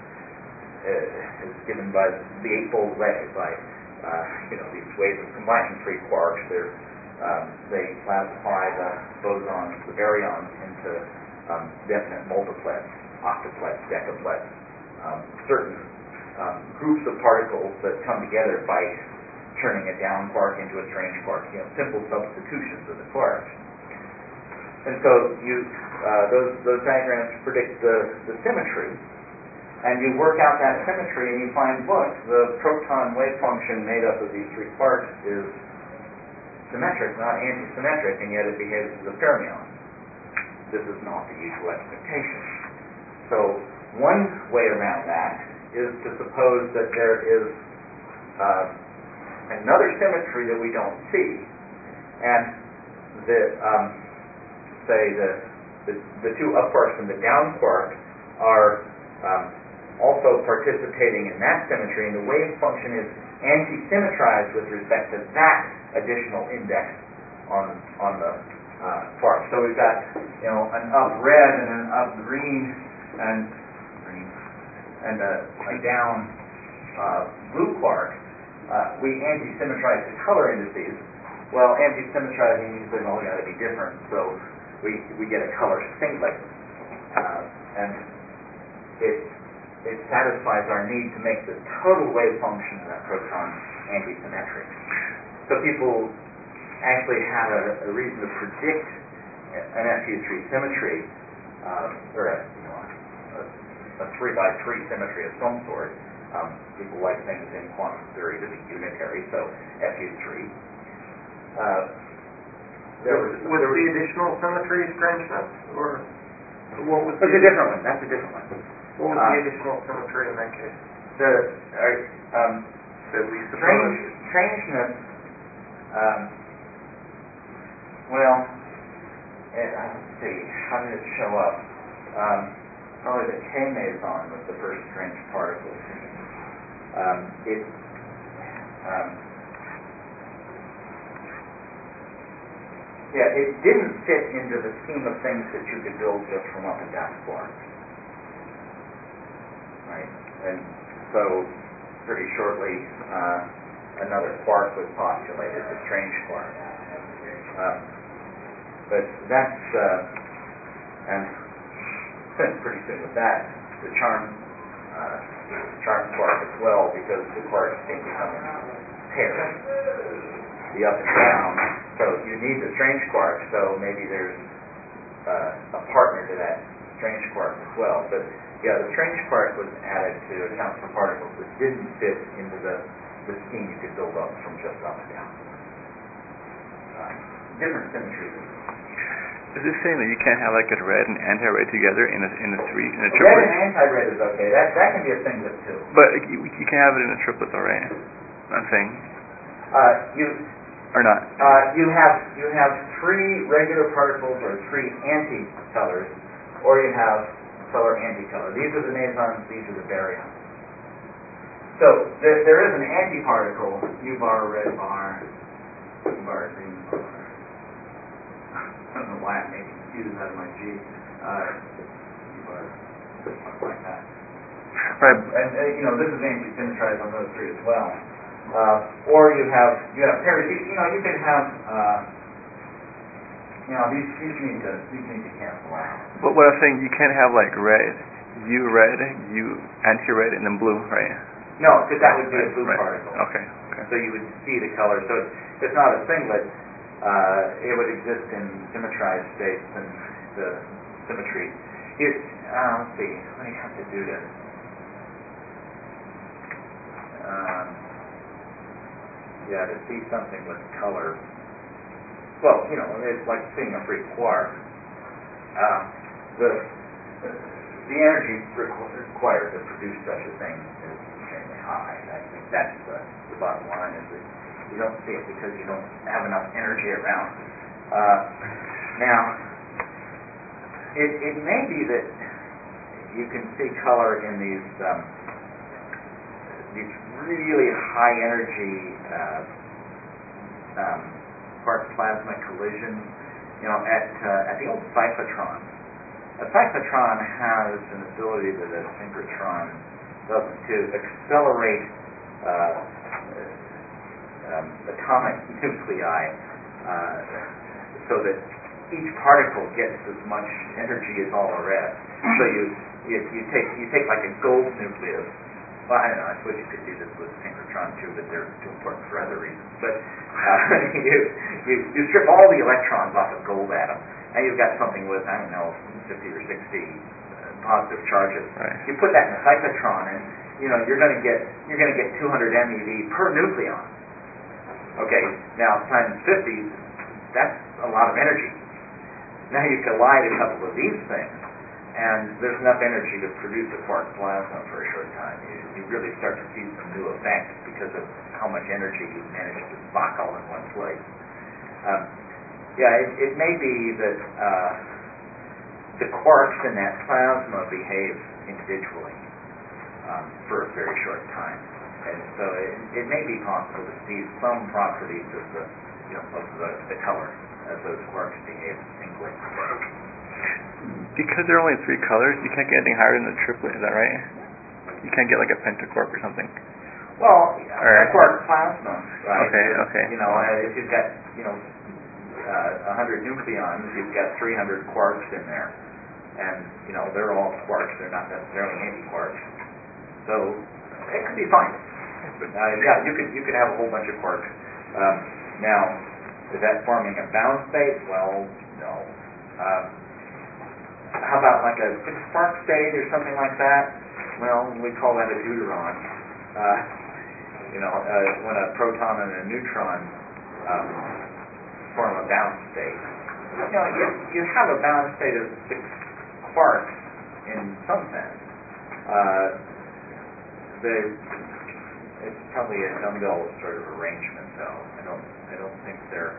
is given by the eightfold way, by these ways of combining three quarks. They classify the bosons, the baryons, into definite multiplets, octuplets, decaplets, certain groups of particles that come together by turning a down quark into a strange quark, simple substitutions of the quarks. And so those diagrams predict the symmetry, and you work out that symmetry and you find, look, the proton wave function made up of these three quarks is symmetric, not antisymmetric, and yet it behaves as a fermion. This is not the usual expectation. So one way around that is to suppose that there is another symmetry that we don't see, and the two up quarks and the down quark are also participating in that symmetry, and the wave function is anti-symmetrized with respect to that additional index on the quark. So we've got an up red and an up green and a down blue quark. We anti-symmetrize the color indices. Well, anti-symmetrizing means they've all got to be different, so we get a color singlet, and it satisfies our need to make the total wave function of that proton antisymmetric. So people actually have a reason to predict an FU3 symmetry, or a 3x3 symmetry of some sort. People like things in quantum theory to be unitary, so FU3. Was the additional symmetry strangeness, or what was? That's a different one. That's a different one. What was the additional symmetry in that case? Strangeness. Let's see. How did it show up? Probably the K meson was the first strange particle seen. It didn't fit into the scheme of things that you could build just from up and down quarks. Right? And so, pretty shortly, another quark was postulated, the strange quark. But that's, and pretty soon with that, the charm quark as well, because the quarks seem to come in pairs, the up and down. So you need the strange quark, so maybe there's a partner to that strange quark as well. But yeah, the strange quark was added to account for particles that didn't fit into the scheme you could build up from just up and down. Different symmetries. Is this saying that you can't have like a red and anti-red together in a triplet? Red and anti-red is okay. That can be a singlet too. But you can have it in a triplet, though, right? I'm saying. Or not? You have three regular particles or three anti-colors, or you have color anti-color. These are the mesons. These are the baryons. So there is an antiparticle, U bar, red bar, U bar, green bar. I don't know why I'm making Q's out of my G. U bar, something like that. Right. And this is anti-symmetrized on those three as well. Or you have pairs. You can have these need to cancel out. But what I'm saying, you can't have like red, U anti-red, and then blue, right? No, because that would be a blue particle. Okay. So you would see the color. So it's not a singlet. It would exist in symmetrized states, and the symmetry. Let's see. What do you have to do to? To see something with color. Well, it's like seeing a free quark. The energy required to produce such a thing is extremely high. I think that's the bottom line, is that you don't see it because you don't have enough energy around. Now, it may be that you can see color in these really high energy quark plasma collisions, at the old cyclotron. A cyclotron has an ability that a synchrotron doesn't, to accelerate atomic nuclei so that each particle gets as much energy as all the rest. So you take like a gold nucleus. Well, I don't know. I suppose you could do this with synchrotron too, but they're too important for other reasons. But you strip all the electrons off a gold atom, and you've got something with 50 or 60 positive charges. Right. You put that in a cyclotron, and you're going to get 200 MeV per nucleon. Okay, now times 50, that's a lot of energy. Now you collide a couple of these things, and there's enough energy to produce a quark plasma for a short time. You really start to see some new effects because of how much energy you manage to lock all in one place. It may be that the quarks in that plasma behave individually for a very short time, and so it may be possible to see some properties of the color as those quarks behave singly. Because there are only three colors, you can't get anything higher than the triplet. Is that right? You can't get like a pentaquark or something. Well, a quark plasma, right? Okay. If you've got 100 nucleons, you've got 300 quarks in there, and they're all quarks. They're not necessarily antiquarks. So it could be fine. You could have a whole bunch of quarks. Now, is that forming a bound state? Well, no. How about like a 6-quark state or something like that? Well, we call that a deuteron. When a proton and a neutron form a bound state. You have a bound state of 6 quarks in some sense. It's probably a dumbbell sort of arrangement, though. I don't think they're.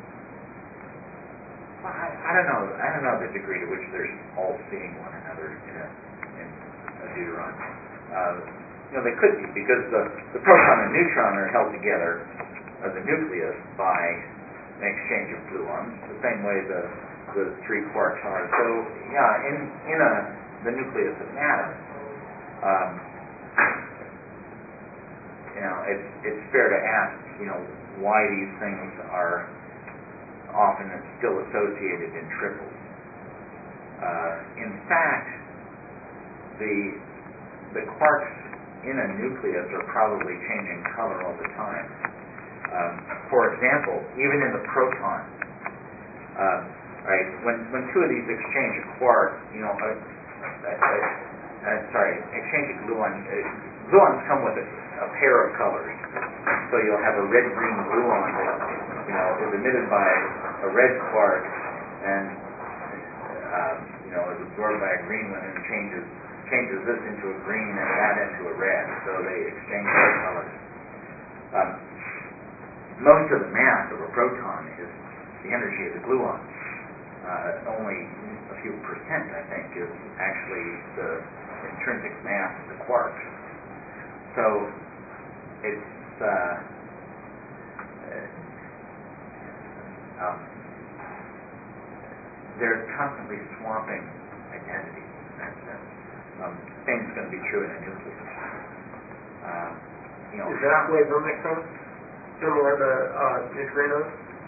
I don't know the degree to which they're all seeing one another in a deuteron. They could be, because the proton and neutron are held together as a nucleus by an exchange of gluons, the same way the 3 quarks are. So in the nucleus of an atom, it's fair to ask, why these things are often it's still associated in triples. In fact, the quarks in a nucleus are probably changing color all the time. For example, even in the proton, right? When two of these exchange a quark, exchange a gluon. Gluons come with a pair of colors. So you'll have a red-green gluon that is emitted by a red quark and is absorbed by a green one and changes this into a green and that into a red. So they exchange their colors. Most of the mass of a proton is the energy of the gluon. Only a few percent, I think, is actually the intrinsic mass of the quarks. So it's they're constantly swapping identities in that sense. Same is going to be true in a nucleus. Is that flavor mixing similar to neutrinos?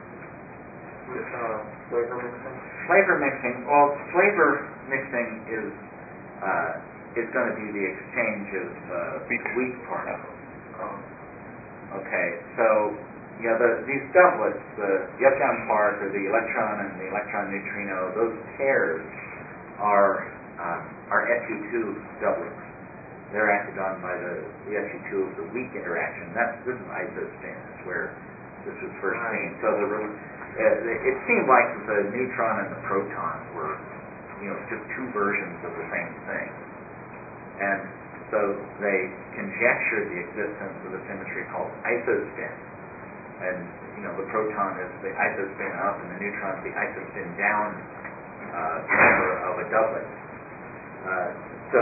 Flavor mixing? Flavor mixing. Well, flavor mixing is going to be the exchange of weak particles. Okay, so these doublets, the uptown quark or the electron and the electron neutrino, those pairs are SU2 doublets. They're acted on by the SU2 of the weak interaction. This is isospin, is where this was first seen. So it seemed like the neutron and the proton were, just two versions of the same thing. And so they conjectured the existence of a symmetry called isospin. And, the proton is the isospin up and the neutron is the isospin down member of a doublet. So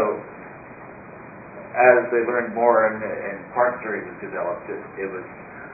as they learned more and quark theory was developed, it was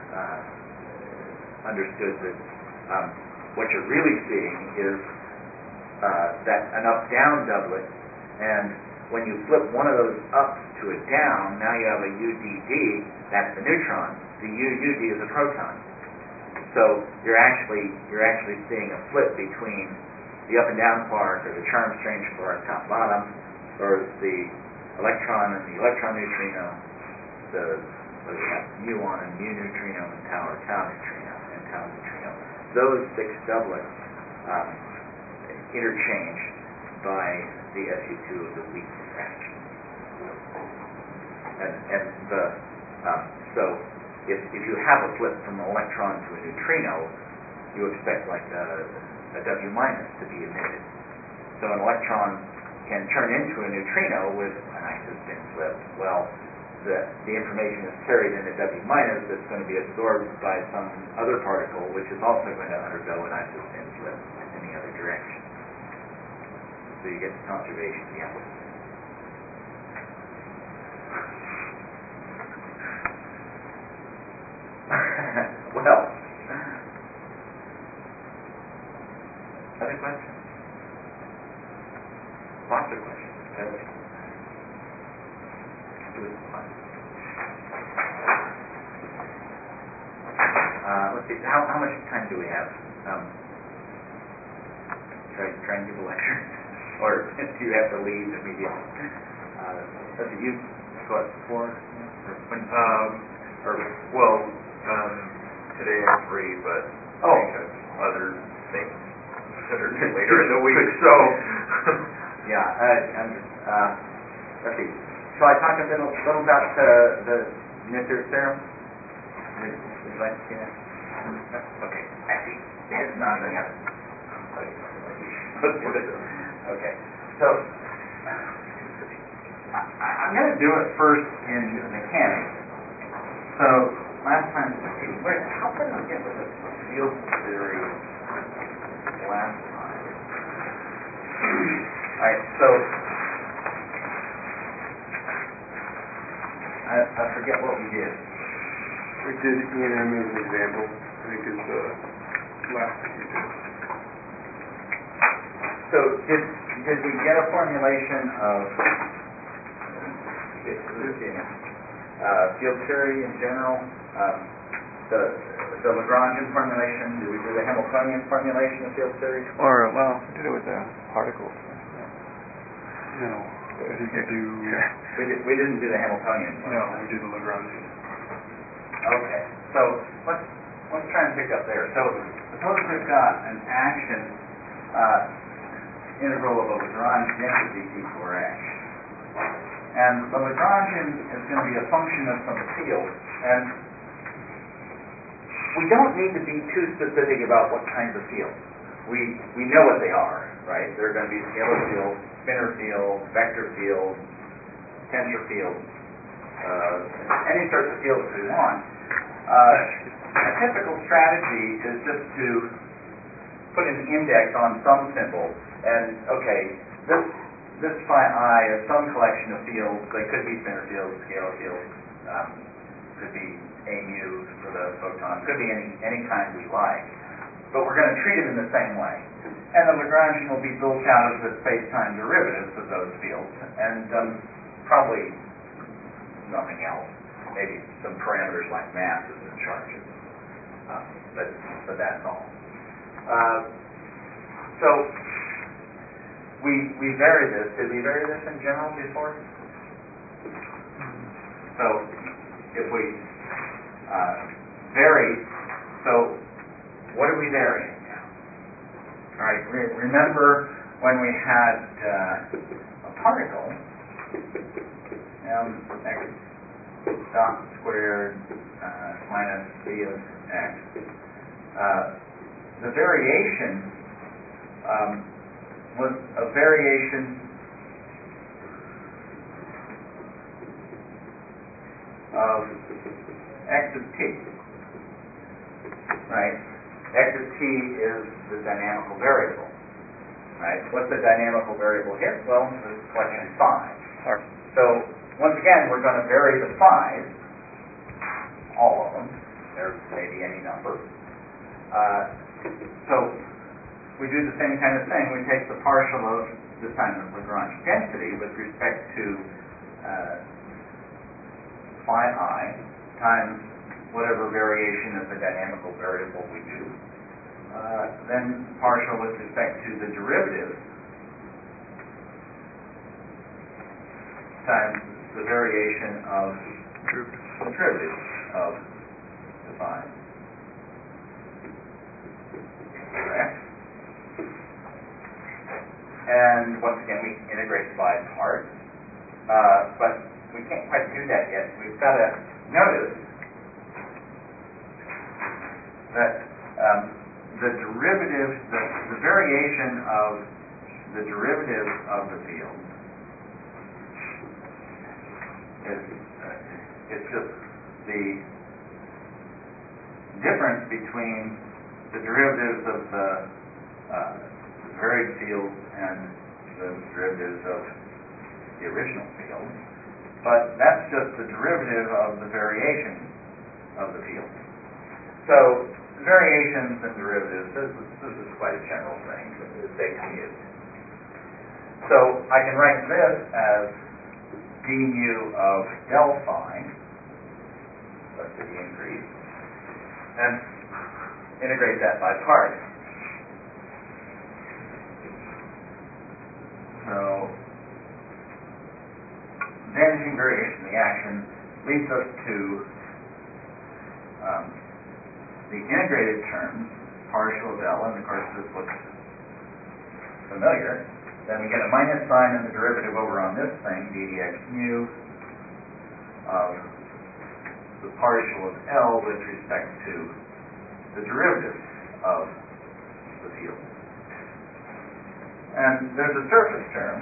understood that what you're really seeing is that an up-down doublet, and when you flip one of those ups to a down, now you have a UDD, that's the neutron. The UUD is a proton. So you're actually seeing a flip between the up and down quark or the charm-strange quark top bottom, or the electron and the electron neutrino, what do we have, muon and mu neutrino and tau or tau neutrino and tau neutrino. Those six doublets interchange by the SU2 of the weak interaction. So if you have a flip from an electron to a neutrino, you expect like a W minus to be emitted. So an electron can turn into a neutrino with an isospin flip. Well, the information is carried in a W minus that's going to be absorbed by some other particle, which is also going to undergo an isospin flip in the other direction. So you get the conservation of the opposite. Well, other questions? Lots of questions. Let's see. How much time do we have? Should I try and give a lecture, or do you have to leave immediately? Let's see. You got 4? Today I'm free, but I have other things that are later in the week, so... Let's see. Shall I talk a little about the Noether's theorem? Would you like to see that? Okay. Actually, it's not going to happen. Okay. So, I'm going to do it first in mechanics. So, last time, how did we get with the field theory last time? Alright, so I forget what we did. We did E&M as an example. I think is the last thing we did. So did we get a formulation of field theory in general? the Lagrangian formulation? Did we do the Hamiltonian formulation of field theory? Or, well, we did it with the particles. No, I think you do. We didn't do the Hamiltonian No, formulation. we did the Lagrangian. Okay, so let's try and pick up there. So suppose we've got an action integral of a Lagrange density d4x. And the Lagrangian is going to be a function of some field. And we don't need to be too specific about what kinds of fields. We know what they are, right? They're going to be scalar fields, spinor fields, vector fields, tensor fields, any sorts of fields we want. A typical strategy is just to put an index on some symbol, and okay, this phi I is some collection of fields. They could be spinor fields, scalar fields, could be a mu for the photon, could be any kind we like. But we're going to treat it in the same way. And the Lagrangian will be built out of the space-time derivatives of those fields, and probably nothing else. Maybe some parameters like masses and charges. But that's all. So we vary this. Did we vary this in general before? So if we vary, so what are we varying now? All right, remember when we had a particle, mx dot squared minus v of x, the variation was a variation of x of t, right? X of t is the dynamical variable, right? What's the dynamical variable here? Well, the collection phi. So once again, we're going to vary the phi's, all of them. There may be any number. So we do the same kind of thing. We take the partial of, this time the Lagrange density, with respect to phi I times whatever variation of the dynamical variable we do. Then partial with respect to the derivative times the variation of the derivative of the phi. Correct? And once again, we integrate by part. But we can't quite do that yet. We've got to notice that the derivative, the variation of the derivative of the field is it's just the difference between the derivatives of the varied field and the derivatives of the original field. But that's just the derivative of the variation of the field. So variations and derivatives, this is quite a general thing, they commute. So I can write this as d mu of del phi, that's the increase, and integrate that by part. So vanishing variation of the action leads us to the integrated terms, partial of L, and of course this looks familiar. Then we get a minus sign and the derivative over on this thing, d dx mu of the partial of L with respect to the derivative of the field. And there's a surface term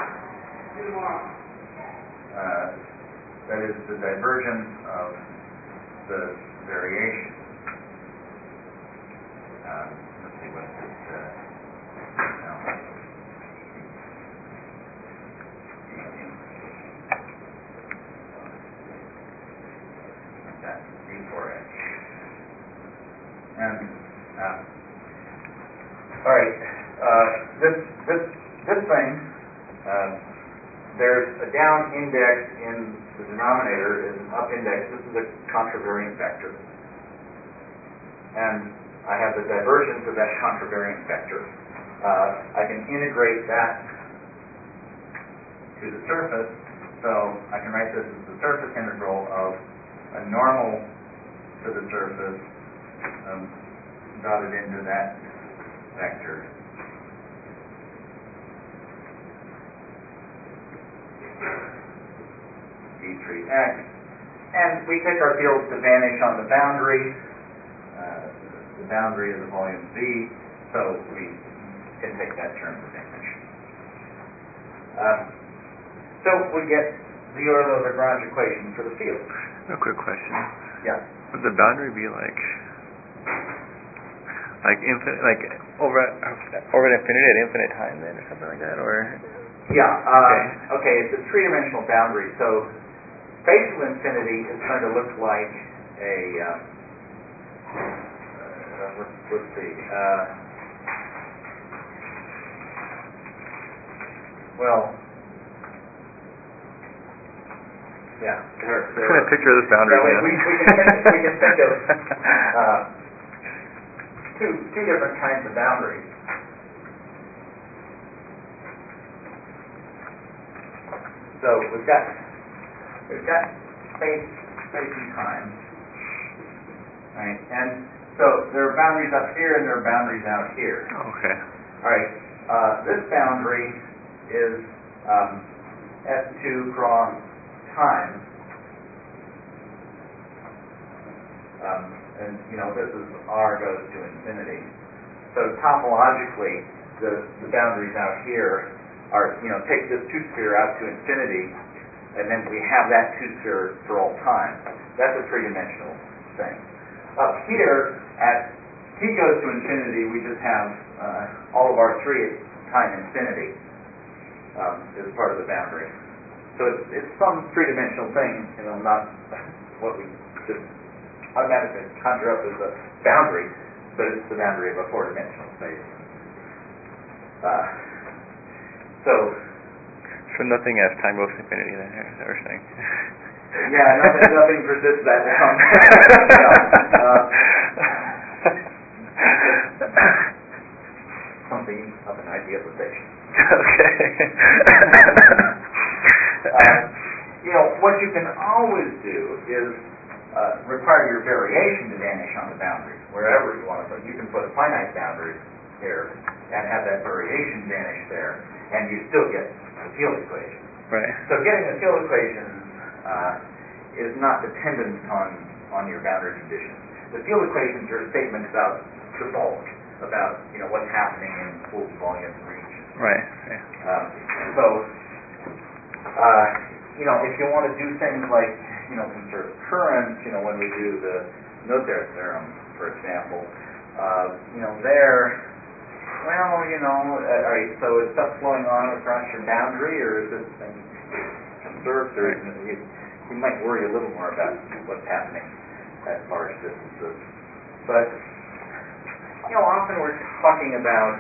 that is the divergence of the variation. Let's see what this that's d4x. And all right, this thing, there's a down index in the denominator, is an up index. This is a contravariant vector. and I have the divergence of that contravariant vector. I can integrate that to the surface, so I can write this as the surface integral of a normal to the surface dotted into that vector. d3x. And we take our fields to vanish on the boundary. The boundary is a volume V, so we can take that term to vanish. So we get the Euler-Lagrange equation for the field. A quick question. Yeah. Would the boundary be like infinite, like over infinity at infinite time then, or something like that, or? Yeah. Okay. It's a three-dimensional boundary. So spatial infinity is going to look like a let's see. Well. Yeah, I'm trying to picture this boundary. Yeah, we can think of two different kinds of boundaries. So we've got space and time, right? And so there are boundaries up here and there are boundaries out here. Okay. All right. This boundary is S2 cross time, and this is R goes to infinity. So topologically, the boundaries out here are take this two-sphere out to infinity, and then we have that two-sphere for all time. That's a three-dimensional thing. Up here, at t goes to infinity, we just have all of our three at time infinity is part of the boundary. So it's some three-dimensional thing, not what we just automatically conjure up as a boundary, but it's the boundary of a four-dimensional space. So nothing as time goes to infinity then, is that what you're saying? Yeah, nothing persists that long. Something of an idealization. Okay. What you can always do is require your variation to vanish on the boundary, wherever you want to put it. You can put a finite boundary here and have that variation vanish there, and you still get the field equation. Right. So getting the field equation is not dependent on your boundary conditions. The field equations are statements about the bulk, about what's happening in fluid volume region. Right. If you want to do things like conserve current, when we do the Noether theorem, for example, all right, so is stuff flowing on across your boundary, or is this thing conserved? Or you might worry a little more about what's happening at large distances. But often we're talking about,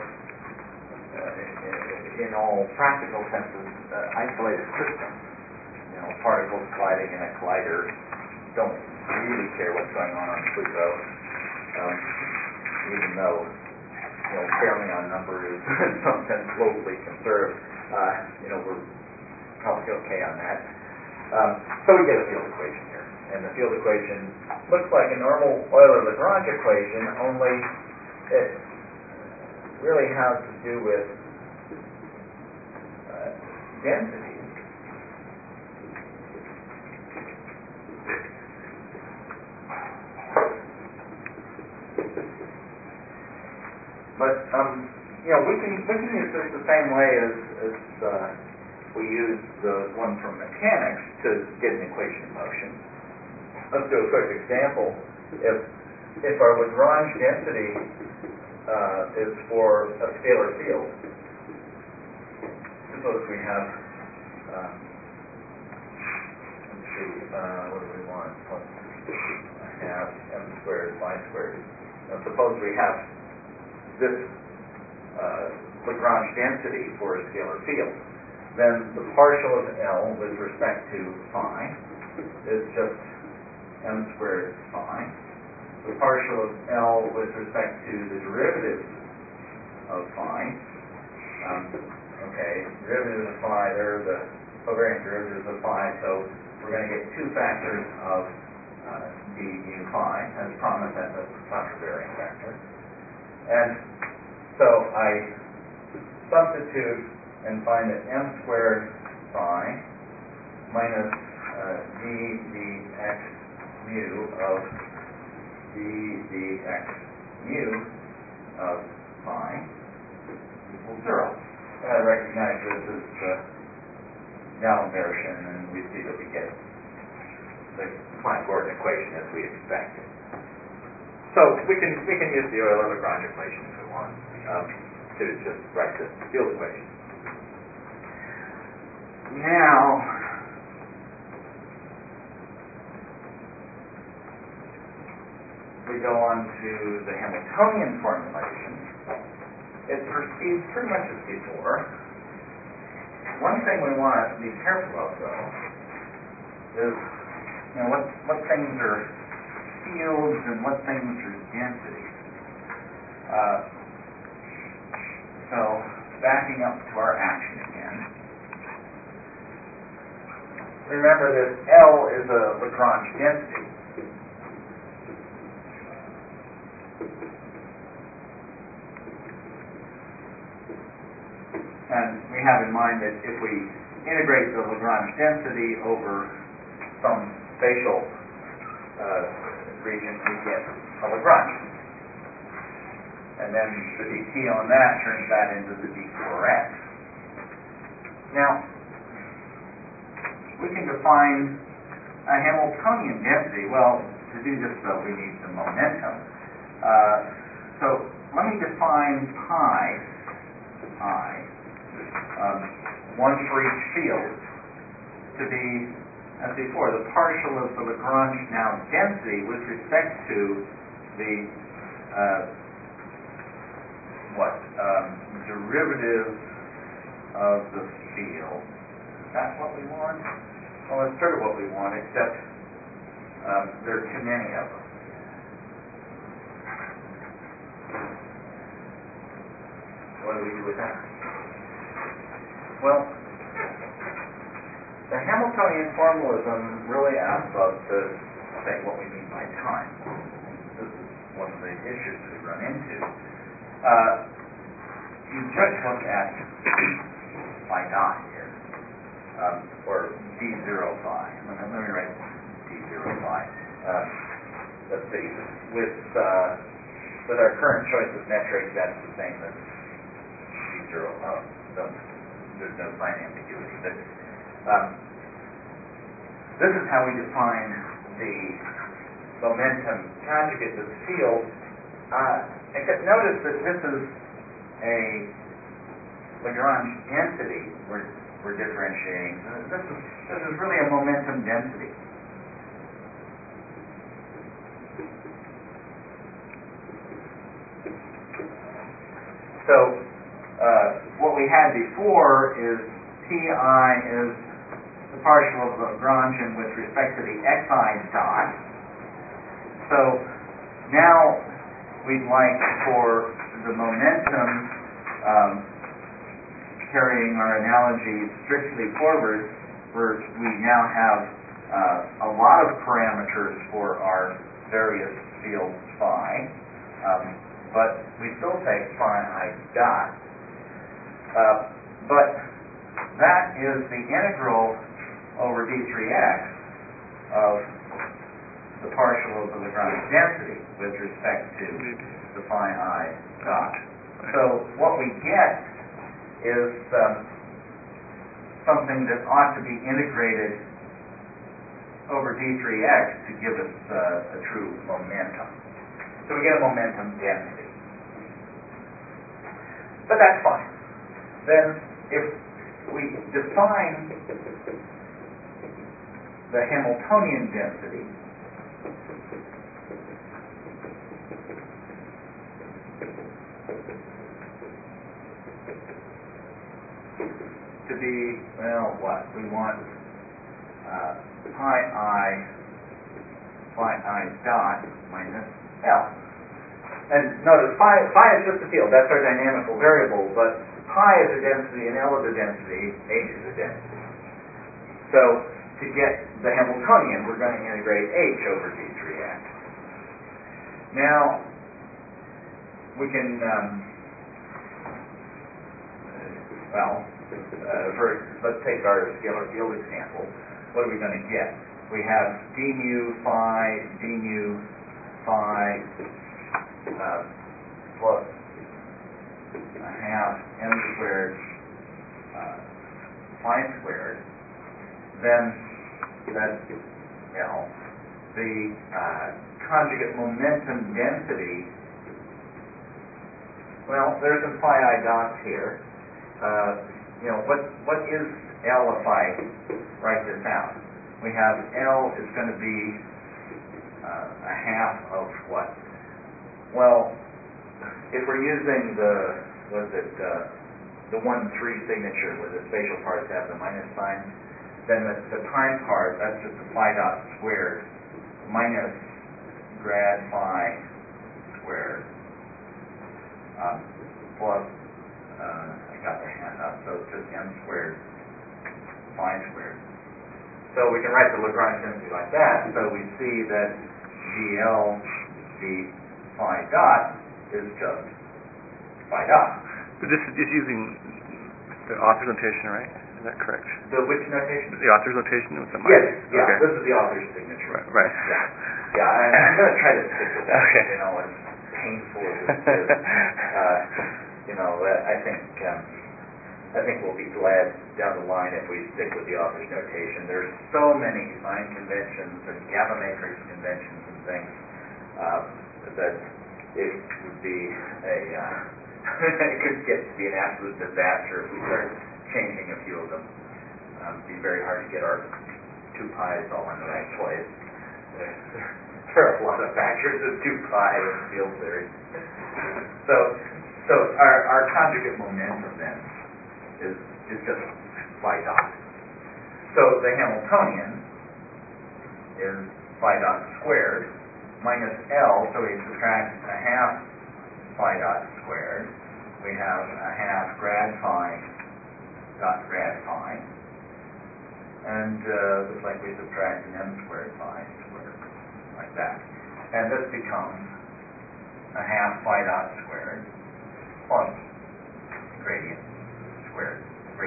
in all practical senses, isolated systems. Particles colliding in a collider don't really care what's going on Pluto, even though fermion number is in some sense locally conserved. We're probably okay on that. So we get a field equation here, and the field equation looks like a normal Euler-Lagrange equation, only it really has to do with density. But we can use this the same way as we use the one from mechanics to get an equation of motion. Let's do a quick example. If our Lagrange density is for a scalar field, suppose we have let's see, what do we want? I have m squared, y squared. Now suppose we have this Lagrange density for a scalar field, then the partial of L with respect to phi is just m squared phi, the partial of L with respect to the derivatives of phi. Okay, derivatives of phi, they're the covariant derivatives of phi, so we're going to get two factors of d mu phi, as promised at the contravariant factor. And so I substitute and find that m squared phi minus d dx mu of d dx mu of phi equals 0. I recognize this is D'Alembert, and we see that we get the Planck-Gordon equation as we expected. So we can use the Euler-Lagrange equation if we want to just write the field equation. Now, we go on to the Hamiltonian formulation. It proceeds pretty much as before. One thing we want to be careful of, though, is what things are fields and what things are densities. So, backing up to our action again. Remember that L is a Lagrange density. And we have in mind that if we integrate the Lagrange density over some spatial region, we get a Lagrange. And then the dt on that turns that into the d4x. Now, we can define a Hamiltonian density. Well, to do this, though, we need the momentum. So let me define pi, I, one for each field, to be, as before, the partial of the Lagrange now density with respect to the derivative of the field. That's what we want? Well, it's sort of what we want, except there are too many of them. What do we do with that? Well, the Hamiltonian formalism really asks us to say what we mean by time. This is one of the issues that we run into. You just look at phi dot here, or d0 phi. Let me write d0 phi. Let's see. With our current choice of metric, that's the same as d0. There's no sign ambiguity. But this is how we define the momentum conjugate to the field. Except notice that this is a Lagrange density we're differentiating. This is really a momentum density. So what we had before is Pi is the partial of Lagrangian with respect to the xi dot. So now we'd like for the momentum, carrying our analogy strictly forward, where we now have a lot of parameters for our various fields phi, but we still take phi I dot. But that is the integral over d3x of the partial of the Lagrange density with respect to the phi I dot. So what we get is something that ought to be integrated over d3x to give us a true momentum. So we get a momentum density. But that's fine. Then if we define the Hamiltonian density to be, well, what? We want phi I dot minus L. And notice phi is just a field, that's our dynamical variable, but pi is a density and L is a density, H is a density. So to get the Hamiltonian, we're going to integrate H over D3x. Now, we can, let's take our scalar field example. What are we going to get? We have d mu phi plus a half m squared phi squared. Then that's L. The conjugate momentum density, well, there's some phi I dots here. What is L if I write this out? We have L is going to be a half of what? Well, if we're using the 1-3 signature where the spatial parts have the minus sign, then the time part, that's just the phi dot squared minus grad phi squared plus, I got the hand up, so it's just m squared phi squared. So we can write the Lagrange density like that. So we see that dl d phi dot is just phi dot. But this is using the author's notation, right? Is that correct? The which notation? The author's notation with the minus? Yes, yeah, okay. This is the author's signature. Right. Yeah, I'm going to try to stick with that. Okay. As painful as this is. I think we'll be glad down the line if we stick with the author's notation. There's so many sign conventions and gamma matrix conventions and things that it would be it could get to be an absolute disaster if we start changing a few of them. It'd be very hard to get our 2 pi's all in the right place. There are a lot of factors of 2 pi in field theory. So our conjugate momentum then is just phi dot. So the Hamiltonian is phi dot squared minus L, so we subtract a half phi dot squared. We have a half grad phi dot grad phi. And looks like we subtract an m squared phi squared, like that. And this becomes a half phi dot squared plus gradient squared.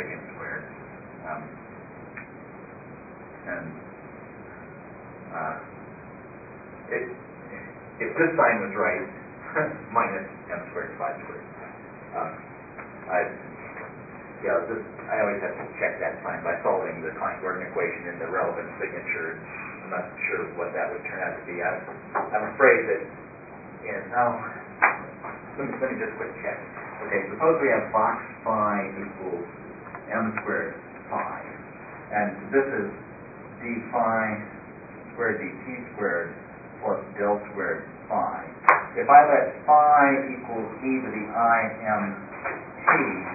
If this sign was right, minus m squared phi squared. I always have to check that sign by solving the Klein-Gordon equation in the relevant signature. I'm not sure what that would turn out to be. I'm afraid that let me just quick check. Okay, suppose we have box phi equals m squared phi, and this is d phi squared dt squared plus del squared phi. If I let phi equals e to the I m t,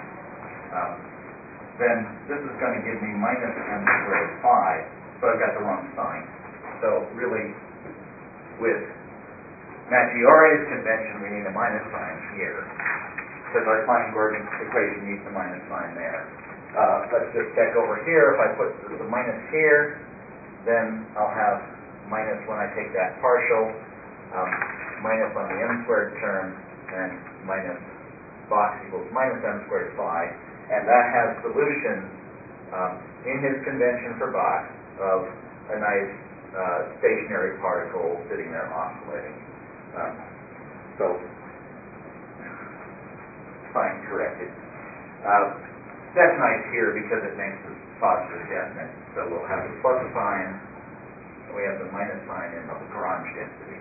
then this is going to give me minus m squared phi, so I've got the wrong sign. So really, with Maggiore's convention, we need a minus sign here, because our Klein-Gordon equation needs a minus sign there. Let's just check over here. If I put the minus here, then I'll have minus when I take that partial, minus on the m squared term, and minus box equals minus m squared phi, and that has solution in his convention for Box of a nice stationary particle sitting there oscillating. So, sign corrected. That's nice here because it makes the positive definite. So we'll have the plus sign, and we have the minus sign in the Lagrange density.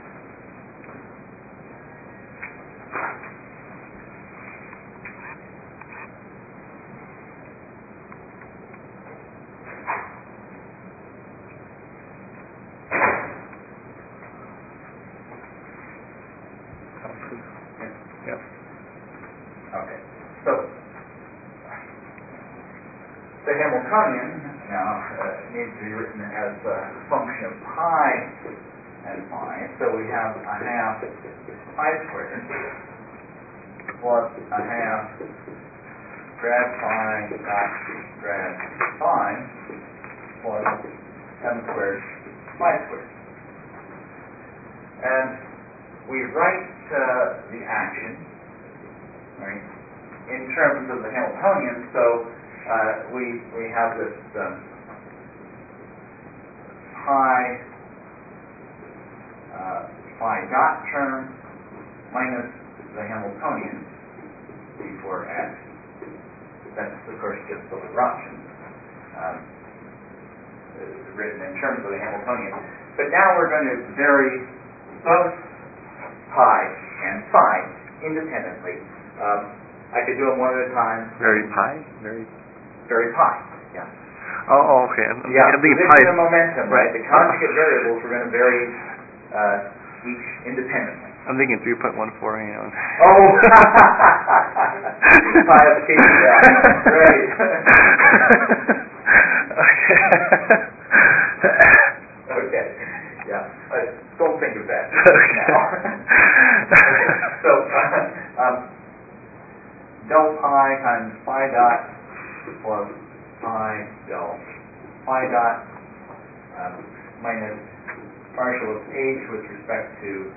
Yep. Okay. So the Hamiltonian now needs to be written as a function of pi and phi. So we have a half phi squared plus a half grad phi dot grad phi plus m squared phi squared. And we write the action, right, in terms of the Hamiltonian. So we have this phi dot term minus the Hamiltonian before x. That's, of course, just the Lagrangian, written in terms of the Hamiltonian. But now we're going to vary both pi and phi independently. I could do them one at a time. Very pi? Very pi, yeah. Oh, okay. I'm thinking position pi. and momentum, right? The conjugate variables we're going to vary each independently. I'm thinking 3.14, Oh! Pi of p, yeah. Great. Okay. Yeah. Don't think of that now. So, del pi times phi dot plus pi del phi dot minus partial of h with respect to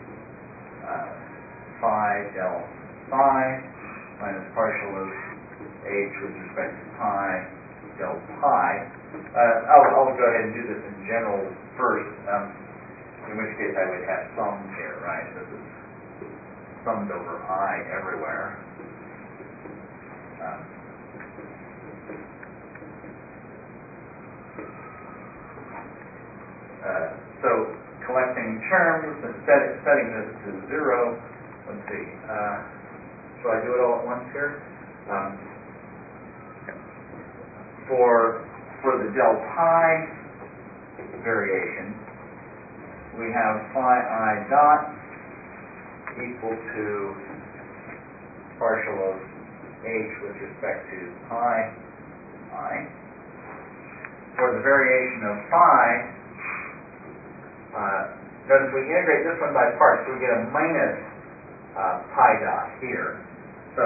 phi del phi minus partial of h with respect to pi del pi. I'll go ahead and do this in general first, in which case I would have sums here, right? This is summed over I everywhere. So collecting terms and setting this to 0. Let's see. Shall I do it all at once here? For the del pi variation, we have phi I dot equal to partial of h with respect to pi I. For the variation of phi, notice we integrate this one by parts, so we get a minus pi dot here. So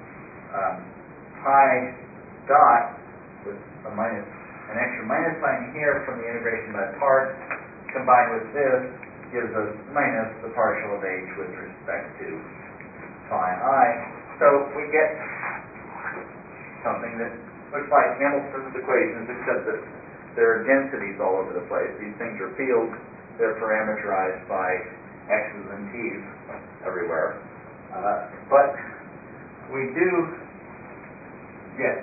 pi dot with an extra minus sign here from the integration by parts, combined with this, gives us minus the partial of h with respect to phi I. So we get something that looks like Hamilton's equations, except that there are densities all over the place. These things are fields. They're parameterized by x's and t's everywhere. But we do get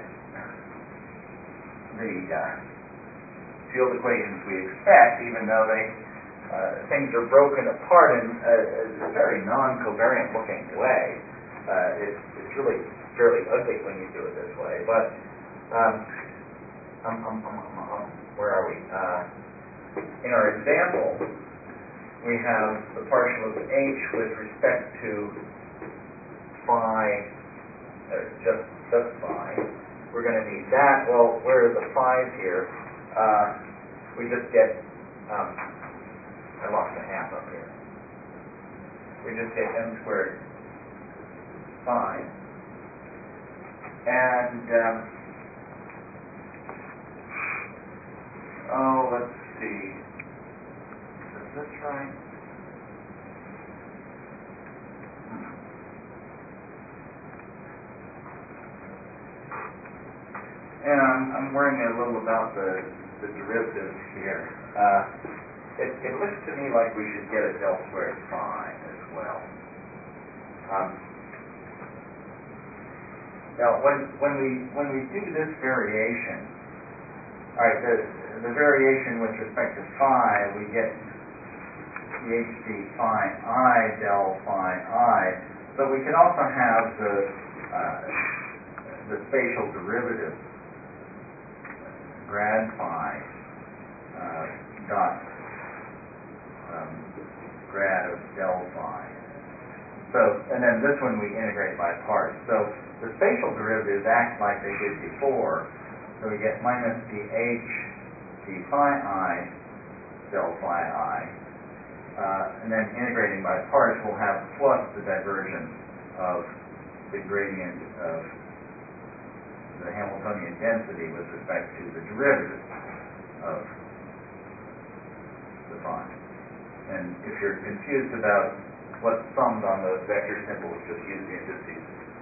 the field equations we expect, even though things are broken apart in a very non-covariant looking way. It's really fairly ugly when you do it this way. But where are we? In our example, we have the partial of h with respect to phi, just phi. We're going to need that. Well, where are the phi's here? We just get, I lost a half up here. We just get m squared phi. And, let's see. Is this right? And I'm worrying a little about the derivatives here. It looks to me like we should get a del squared phi as well. Now, when we do this variation, all right, the variation with respect to phi, we get the hd phi I del phi I, but we can also have the spatial derivative grad phi dot grad of del phi. So, and then this one we integrate by parts. So the spatial derivatives act like they did before. So we get minus dh d phi I del phi I. and then integrating by parts, we'll have plus the divergence of the gradient of the Hamiltonian density with respect to the derivative of the prime. And if you're confused about what's summed on those vector symbols, just use the indices.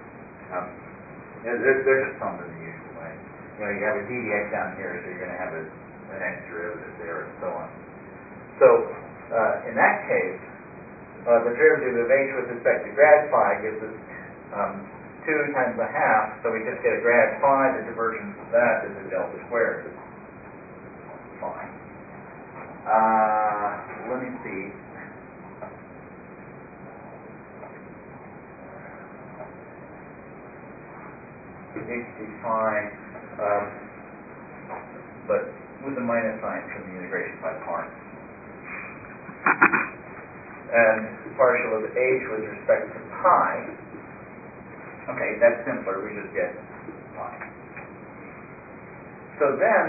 They're just summed in the usual way. You have a ddx down here, so you're going to have an x derivative there, and so on. So, in that case, the derivative of h with respect to grad phi gives us 2 times a half, so we just get a grad phi. The divergence of that is a delta squared phi. Let me see. HD phi, but with a minus sign from the integration by parts. And partial of h with respect to pi. Okay, that's simpler. We just get pi. So then,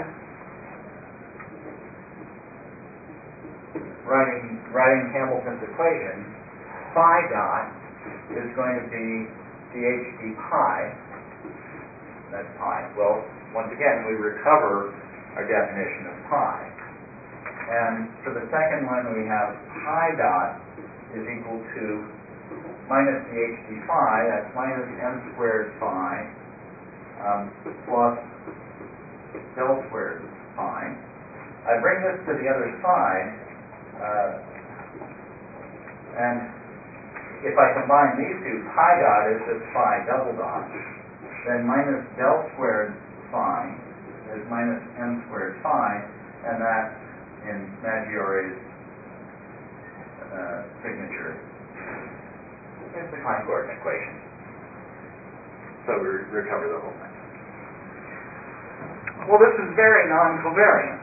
writing Hamilton's equation, phi dot is going to be dh d pi. That's pi. Well, once again, we recover our definition of pi. And for the second one, we have pi dot is equal to minus the h d phi, that's minus m squared phi, plus del squared phi. I bring this to the other side, and if I combine these two, pi dot is just phi double dot, then minus del squared phi is minus m squared phi, and that in Maggiori's signature is the Klein-Gordon equation. So we recover the whole thing. Well, this is very non-covariant.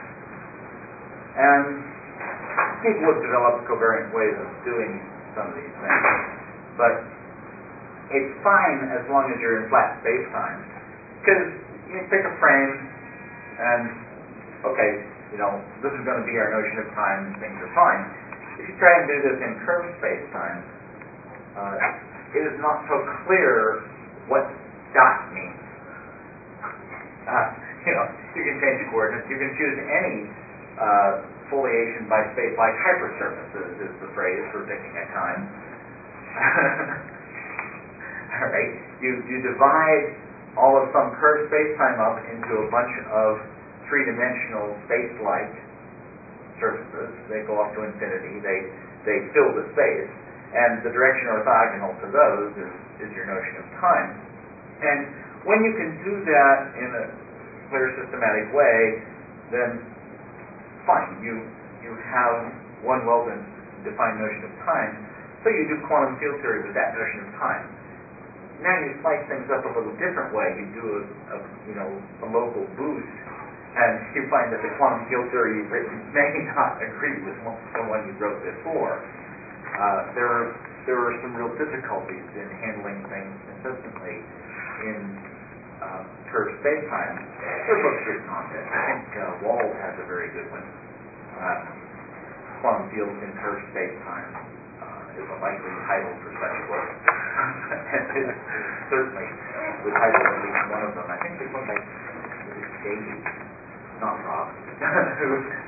And people have developed covariant ways of doing some of these things. But it's fine as long as you're in flat space-time. Because you pick a frame and, okay, this is going to be our notion of time and things are fine. If you try and do this in curved space-time, it is not so clear what dot means. You can change coordinates. You can choose any foliation by space, like hypersurfaces is the phrase for picking a time. All right. You divide all of some curved space-time up into a bunch of three-dimensional space-like surfaces. They go up to infinity. They fill the space, and the direction orthogonal to those is your notion of time. And when you can do that in a clear systematic way, then fine. You have one well-defined notion of time. So you do quantum field theory with that notion of time. Now you slice things up a little different way. You do a local boost, and you find that the quantum field theory you've written may not agree with the one you wrote before. There are some real difficulties in handling things consistently in curved space-time. There are books written on this. I think Wald has a very good one. Quantum fields in curved space-time is a likely title for such a book. It's certainly the title of at least one of them. I think there's one by Davies, not Rob, who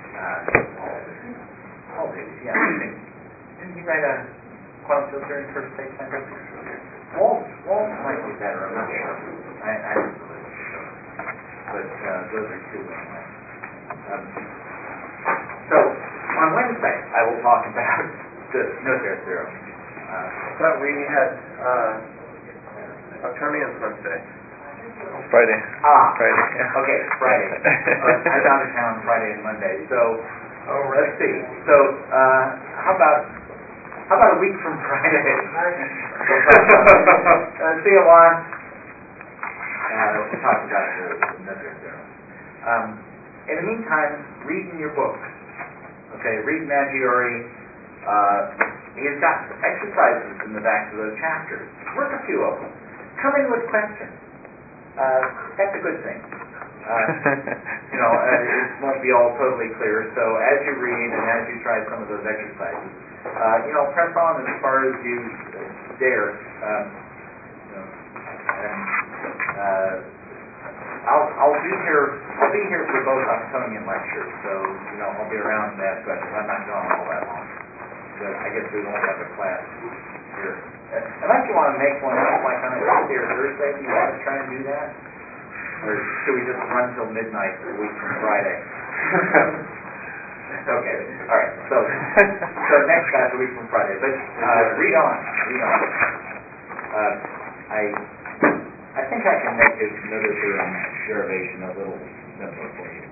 Paul Davies, yeah. Didn't he write a quantum field theory in curved space-time? Wald might be better, I'm not sure. I don't know this for sure. But those are two anyway. So, on Wednesday, I will talk about the Noether theorem. But we had Newtonian Wednesday. Friday. Friday. Yeah. Okay, Friday. I'm out of town Friday and Monday, so let's see. So, how about a week from Friday? See you, Juan. We'll talk about the Noether theorem. In the meantime, read in your books. Okay, read Maggiori. He's got exercises in the back of those chapters. Work a few of them. Come in with questions. That's a good thing. It won't be all totally clear. So as you read and as you try some of those exercises, press on as far as you dare. I'll be here. I'll be here for both upcoming lectures. So I'll be around to ask questions. I'm not gone all that long. But I guess we won't have a class here. Unless you want to make one up, like on a Tuesday or Thursday, do you want to try and do that? Or should we just run till midnight a week from Friday? Okay, all right. So next class a week from Friday. But read on. I think I can make this Noether-Theorem derivation a little simpler for you.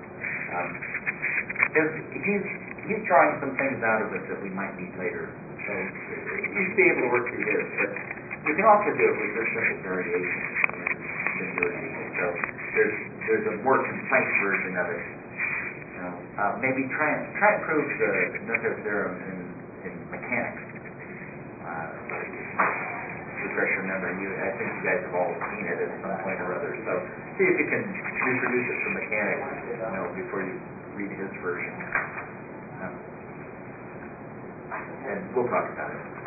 He's drawing some things out of it that we might need later. So you should be able to work through his. But you can also do it with just simple variation than doing anything. So there's a more concise version of it. Maybe try and prove the Noether-Theorem in mechanics. Refresh your memory. I think you guys have all seen it at some point or other. So see if you can reproduce it from mechanics, before you read his version. And we'll talk about it.